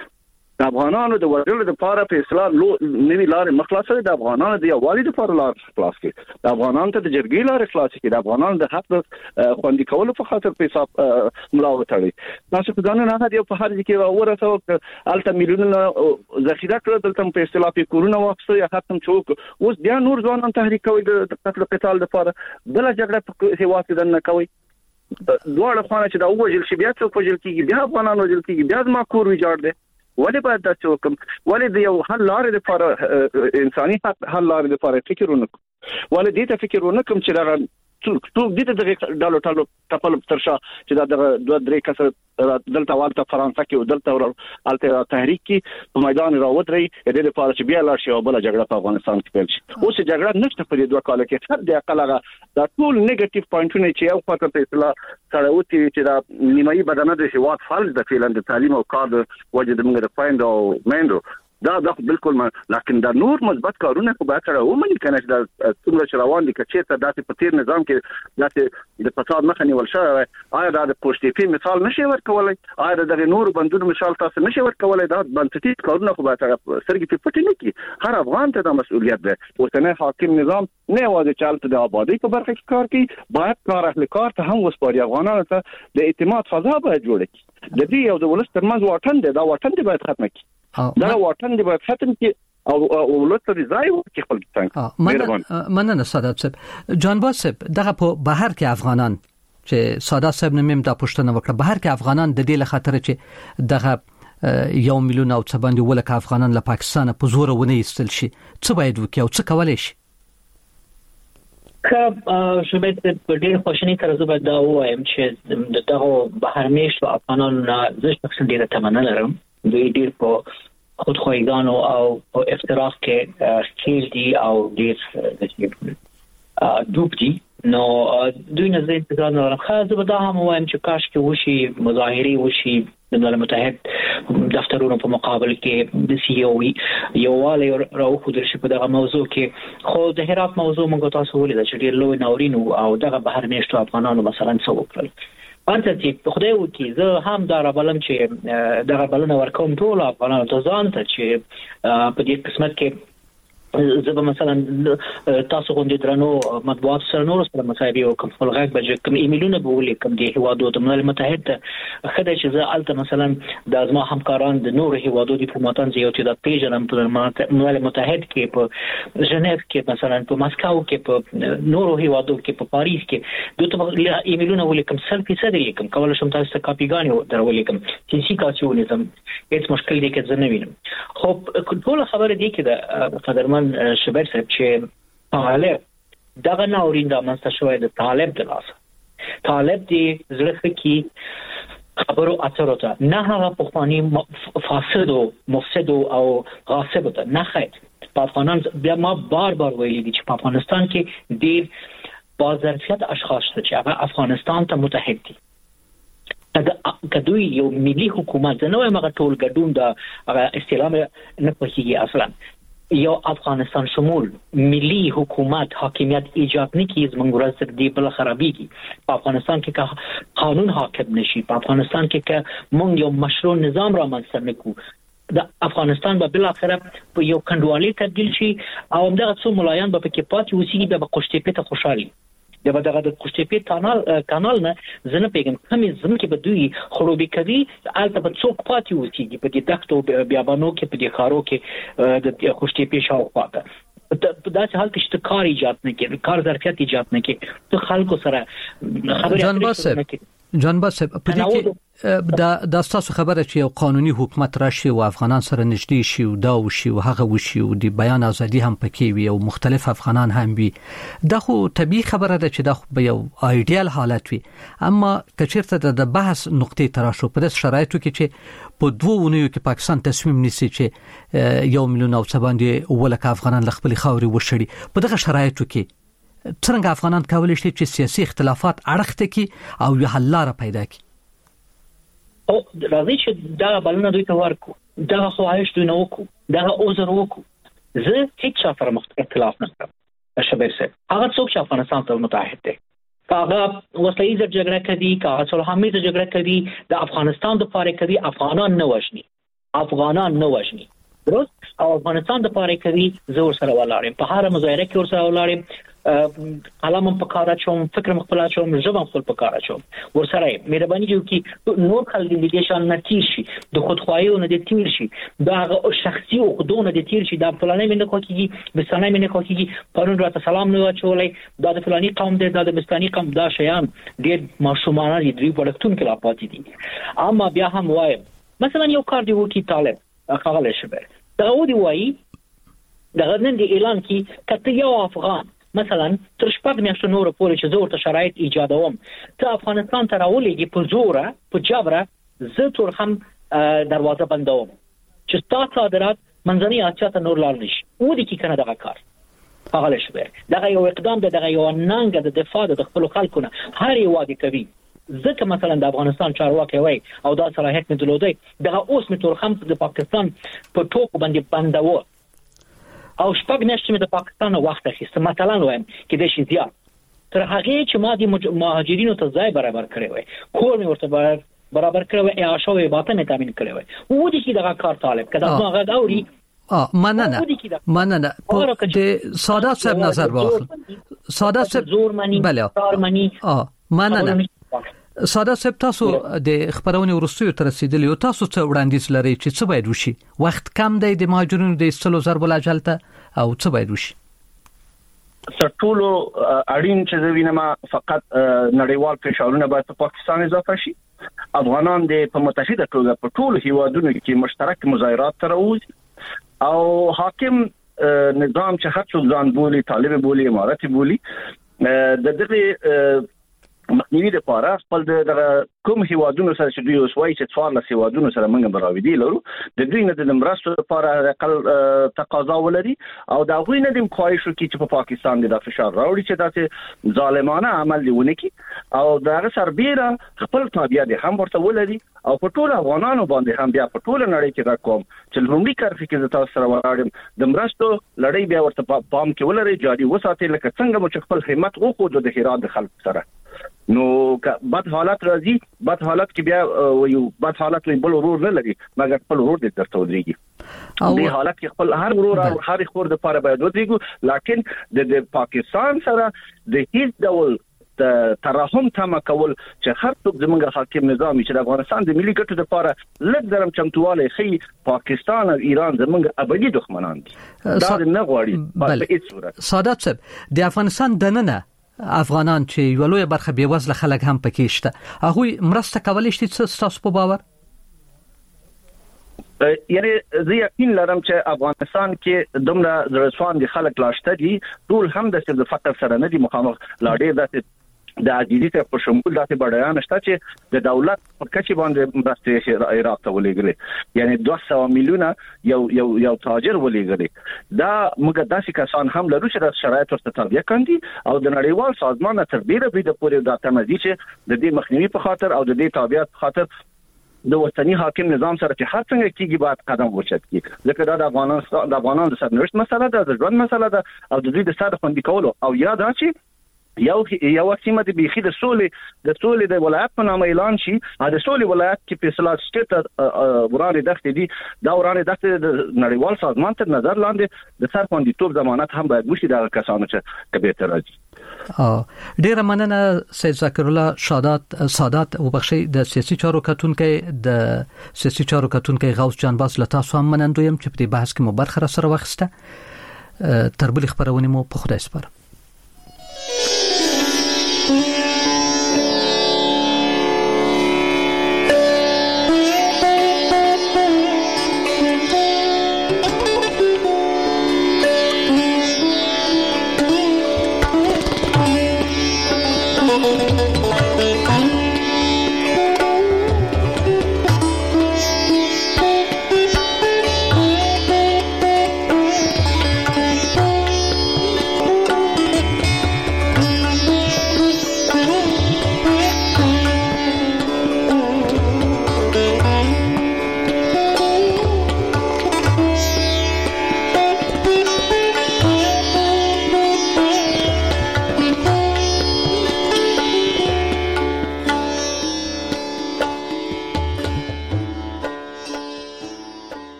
د افغانانو د وژلو لپاره په اصلاح نوې لارې مخلاصه د افغانانو د یووالي لپاره لار خلاص کړي د افغانانو ته د جرګې لارې خلاص کړي د افغانانو د حق خوندي کولو په خاطر په حساب ملا وتړي تاسو په ځان نه هدي په هر ځای کې ورسو الته میلیونونه ذخیره کړل دلته په اصطلاح په کورونه واپس یا ختم چوک اوس بیا نور ځوانان تحریک کوي د قتل قتال لپاره بل جګړه په هوا کې نه کوي دواړه خانه چې دا وژل شي بیا څوک وژل کیږي بیا افغانان وژل کیږي بیا ما کور ویجاړ دي ولې باید دا څوک ولې د یو حل لارې لپاره انساني حق حل لارې لپاره فکر ونکړو ولې دې ته فکر ونکم چې دا ټول دې ته د ډالو ټالو کپل ترشا چې دا د دوه درې کسر دلته والته فرانسه کې او دلته الته تحریک کې په میدان راوتري د دې لپاره چې بیا لاړ شي او بل جګړه په افغانستان کې پیل شي اوس جګړه نشته په دې دوه کال کې هر د اقل دا ټول نیگیټیو پوینټونه چې یو خاطر په اصطلاح سره وتی چې دا نیمایي بدنه د هیواد فعال د فعلا د تعلیم او کار د وجه د موږ د پاین او مندو دا دا بالکل ما لکه دا نور مثبت کارونه خو به سره ومني کنه چې دا څومره روان دي چې ته داسې په تیر نظام کې داسې د فساد مخه نیول شوی آیا دا د پوسټیپي مثال نشي ورکولای آیا د نور بندونو مثال تاسو نشي ورکولای دا بنسټیز کارونه خو به سره سرګي په پټ نه کی هر افغان ته د مسؤلیت ده اوسنۍ حاکم نظام نه واځي چالت د آبادی په برخه کې کار کوي باید کار اهل کار ته هم وسپاري افغانانو ته د اعتماد فضا باید جوړ کړي د دې یو د ولست ترمنځ واټن دی دا واټن دی باید ختم کړي دا واټن دی باید ختم کړي او ولست د ځای کې خپل څنګه مننه سادات صاحب جانباز صاحب دغه په بهر کې افغانان چې سادات صاحب نمیم دا پښتنه وکړه بهر کې افغانان د دې لخاطر چې دغه یو میلیون او څه باندې ولکه افغانان له پاکستان په زور ونه ایستل شي څه باید وکړي او څه کولای شي که شوبت په ډېر خوشنی طرز باید دا وایم چې دغه بهر میشتو افغانانو زه شخصا ډېره تمنا لرم دوی ډېر په خودخواهیګانو او افتراق کې ښکیل دي او ډېر ډوب دي نو دوی نه زه انتظار نه لرم خو زه به دا هم وایم چې کاش کې وشي مظاهرې وشي د ملل متحد دفترونو په مقابل کې د سی او یووالی راوښودل شي په دغه موضوع کې خو د هرات موضوع موږ تاسو ولیدل چې ډېر لوی ناورین او دغه بهر میشتو افغانانو مثلا څه وکړل پاتې چې خدای وکي زه هم دا رابلم چې دغه بلنه ورکوم ټول افغانانو ته ځان ته چې په دې قسمت کې زه به مثلا تاسو غونډې درنو مطبوعات سره نور سره مصاحبه او کوم خلک به کوم ایمیلونه به ولیکم د هیوادو د ملل متحد ته خدای چې زه الته مثلا د ازما همکاران د نور هیوادو ډیپلوماټان زیات چې د پیژنم په ملل متحد کې په ژنیف کې مثلا په مسکو کې په نور هیوادو کې په پاریس کې دوی ایمیلونه ولیکم سل فیصد لیکم کولای شم تاسو ته کاپیګانی درولېکم چې سی کاسیونیزم هیڅ مشکل دی کې زه نه وینم خو ټول خبره دی کې د قدرمن شبیر صاحب چې طالب دغه ناورین دا منځته شوی د طالب د لاسه طالب دی زړه کې خبرو اترو ته نه هغه پخوانی فاسد او مفسد او غاصب ته نه خیر په افغانان بیا ما بار بار ویلي دي چې په افغانستان کې ډیر بازرفیت اشخاص چې هغه افغانستان ته متحد دي کدوې یو ملي حکومت نه وایم هغه ټول ګډون د استعلام نه پوهیږي اصلا یو افغانستان شمول ملي حکومت حاکمیت ایجاد نکړي زموږ ورځ دې بل خرابېږي په افغانستان کې که قانون حاکم نشي په افغانستان کې که موږ یو مشروع نظام رامنځته نکړو د افغانستان به بل اخر په یو کندوالي تبدیل شي او همدغه څو ملایان به پکې پاتې وسی به قشتې ته خوشحالي د دغه د خوشتپی کانال کانال نه زنه پیګم کمې زمکه به دوی خړوبې کوي البته په څوک پاتې وتی په دې دښتو بیابانو کې په دې خارو کې د خوشتپی شاوخوا په داسې حال کې چې کار ایجاد نه کړي کار ظرفیت ایجاد نه کړي ته خلکو سره خبرې نه کوي جان باس په دې کې دا د تاسو خبره چې یو قانوني حکومت راشي او افغانان سره نږدې شي او دا وشي او هغه وشي او د بیان ازادي هم پکې وي او مختلف افغانان هم وي دا خو طبيعي خبره ده چې دا خو یو ایډیال حالت وي اما کچیرته د بحث نقطې تراشو په داس شرایطو کې چې په دوه ونیو کې پاکستان تصمیم نیسي چې یو میلیون او څه باندې ولکه افغانان خپل خاوري وشړي په دغه شرایطو کې څنګه افغانان کولای شي چې سیاسي اختلافات اړخته کی او یو حل لاره پیدا کی او راځي چې دا بلنه دوی ته ورکو دا خواهش دوی نه وکړو دا اوزر وکړو زه هیڅ چا سره اختلاف نه کوم شبیر سره هغه څوک چې افغانستان ته متحد دي کاغه وسلې جګړه کوي کاغه صلح امیز جګړه کوي د افغانستان د پاره کوي افغانان نه وژني افغانان نه وژني درست او افغانستان د پاره کوي زور سره ولاړم په هر مظاهره کې ور سره ولاړم قلم په کار اچوم فکر مخبل اچوم ژبه خپل په کار اچوم ورسره مهرباني جو کی نور خلک د دې شان نتیج شي د خودخواهیو نه د تیر شي دا شخصي او خودونه د تیر شي دا فلانه مینه کوکیږي بسانه مینه کوکیږي پرون راته سلام نه اچولای دا د فلاني قوم دی دا د بستاني قوم دا شیان ډېر ماشومان دي دوی پړکتون کې لا پاتې دي اما بیا هم وایم مثلا یو کار دی وکی طالب خغل شبر دا ودی وای دا نن دی اعلان کی کته یو افغان مثلا تر شپږ میاشتو نور پورې چې زور ته شرایط ایجادوم ته افغانستان ته راولېږي په زوره په جبره زه تر هم دروازه بندوم چې تاسو صادرات منځني اسیا ته نور لاړ نشي و دې کې کنه دغه کار هغه شوی دغه یو اقدام دغه یو ننګ د دفاع د خپل خلکو نه هر یو وادي کوي ځکه مثلا د افغانستان چارواکي وای او دا صلاحیت نه درلودي دغه اوس می تر هم د پاکستان په ټوپ باندې بندوه او شپږ میاشتې مې د پاکستان وخت اخیسته مثلا وایم کې د شي زیات تر هغه چې ما د مهاجرینو ته ځای برابر کړی وای کور مې ورته برابر کړی وای یا شوې باته مې تامین کړی وای و دې چې دغه کار طالب کدا ما هغه دوري اه مننه مننه په د سادات صاحب نظر واخل سادات صاحب زور مانی کار مانی اه مننه سادات صاحب تاسو د خبرونه ورستیو تر رسیدلی او تاسو څه وړاندیز لري چې څه باید وشي وخت کم دی د مهاجرینو د استلو ضرب الاجل ته او څه باید وشي سرټولو اړین چې زوینما فقط نړیوال فشارونه باید په پاکستان اضافه شي افغانان د په متحده توګه په ټولو هیوادونو کې مشترک مظاهرات تروز او حاکم نظام چې هر څو ځان بولی طالب بولی اماراتي بولی د دغه مخنیوي لپاره خپل د کوم هیوادونو سره چې دوی وسوي چې څوارلس هیوادونو سره موږ براوي لرو د دوی نه د مرستو لپاره اقل تقاضا ولري او دا غوي نه د خواهش وکړي چې په پاکستان د فشار راوړي چې داسې ظالمانه عمل دیونه کی او دا سربېره خپل تابعیت هم ورته ولري او په ټول افغانانو باندې هم بیا په ټول نړۍ کې دا کوم چې لومړی کار فکر تاسو سره وراړم د مرستو لړۍ بیا ورته پام کې ولري جاري وساتي لکه څنګه مو چې خپل همت وکړو د هرات خلک سره نو بد حالت راځي بد حالت کې بیا یو بد حالت وي بل ورور نه لګي مګر خپل ورور دې درته ودرېږي او دې حالت کې خپل هر ورور او هر خور د لپاره باید ودرېږو لکه د پاکستان سره د هیڅ ډول ترحم تم کول چې هر څوک زموږ حاکم نظام چې د افغانستان د ملي ګټو لپاره لږ درم چمتواله خي پاکستان او ایران زموږ ابدي دښمنان دي دا نه غواړي په هیڅ صورت سادات صاحب د افغانستان دننه افغانان چې یو لوی برخه بې وزله خلک هم پکې شته هغه مرسته کولای شي چې تاسو په باور یعنی زه یقین لرم چې افغانستان کې دومره زړسوان دي خلک لاشته دي ټول هم د فقر سره نه دي مخامخ لاړې داسې د عاجزي ته په شمول داسې بډایان شته چې د دولت په کچې باندې مرسته عراق ته ولېږلې یعنی دوه سوه میلیونه یو یو یو تاجر ولېږلې دا موږ داسې کسان هم لرو چې د شرایط ورته تابع کاندي او د نړیوال سازمان تر ډیره بریده پورې دا تمځي چې د دې مخنیوي په خاطر او د دې تابعیت په خاطر د وطني حاکم نظام سره چې هر څنګه کیږي باید قدم وچت کی ځکه دا د افغانستان د افغانانو د سرنوشت مسله ده د ژوند مسله ده او د دوی د ساده خوندي کولو او یا دا چې یو یو سیمه د بيخي د سولې د سولې د ولایت په نامه اعلان شي د سولې ولایت کې فیصله سټیټ ورانه دښته دي دا ورانه دښته د نړیوال سازمان تر نظر لاندې د سر خوندیتوب ضمانت هم باید وشي د کسانو چې کبه تر راځي ډیره مننه سید ذکر الله شادات سادات وبخشي د سیاسي چارو کتونکو د سیاسي چارو کتونکو غوث جان باز لتا سوم منندویم چې په دې بحث کې مو برخه سره وخسته تر بل خبرونه مو په خدای سپارم.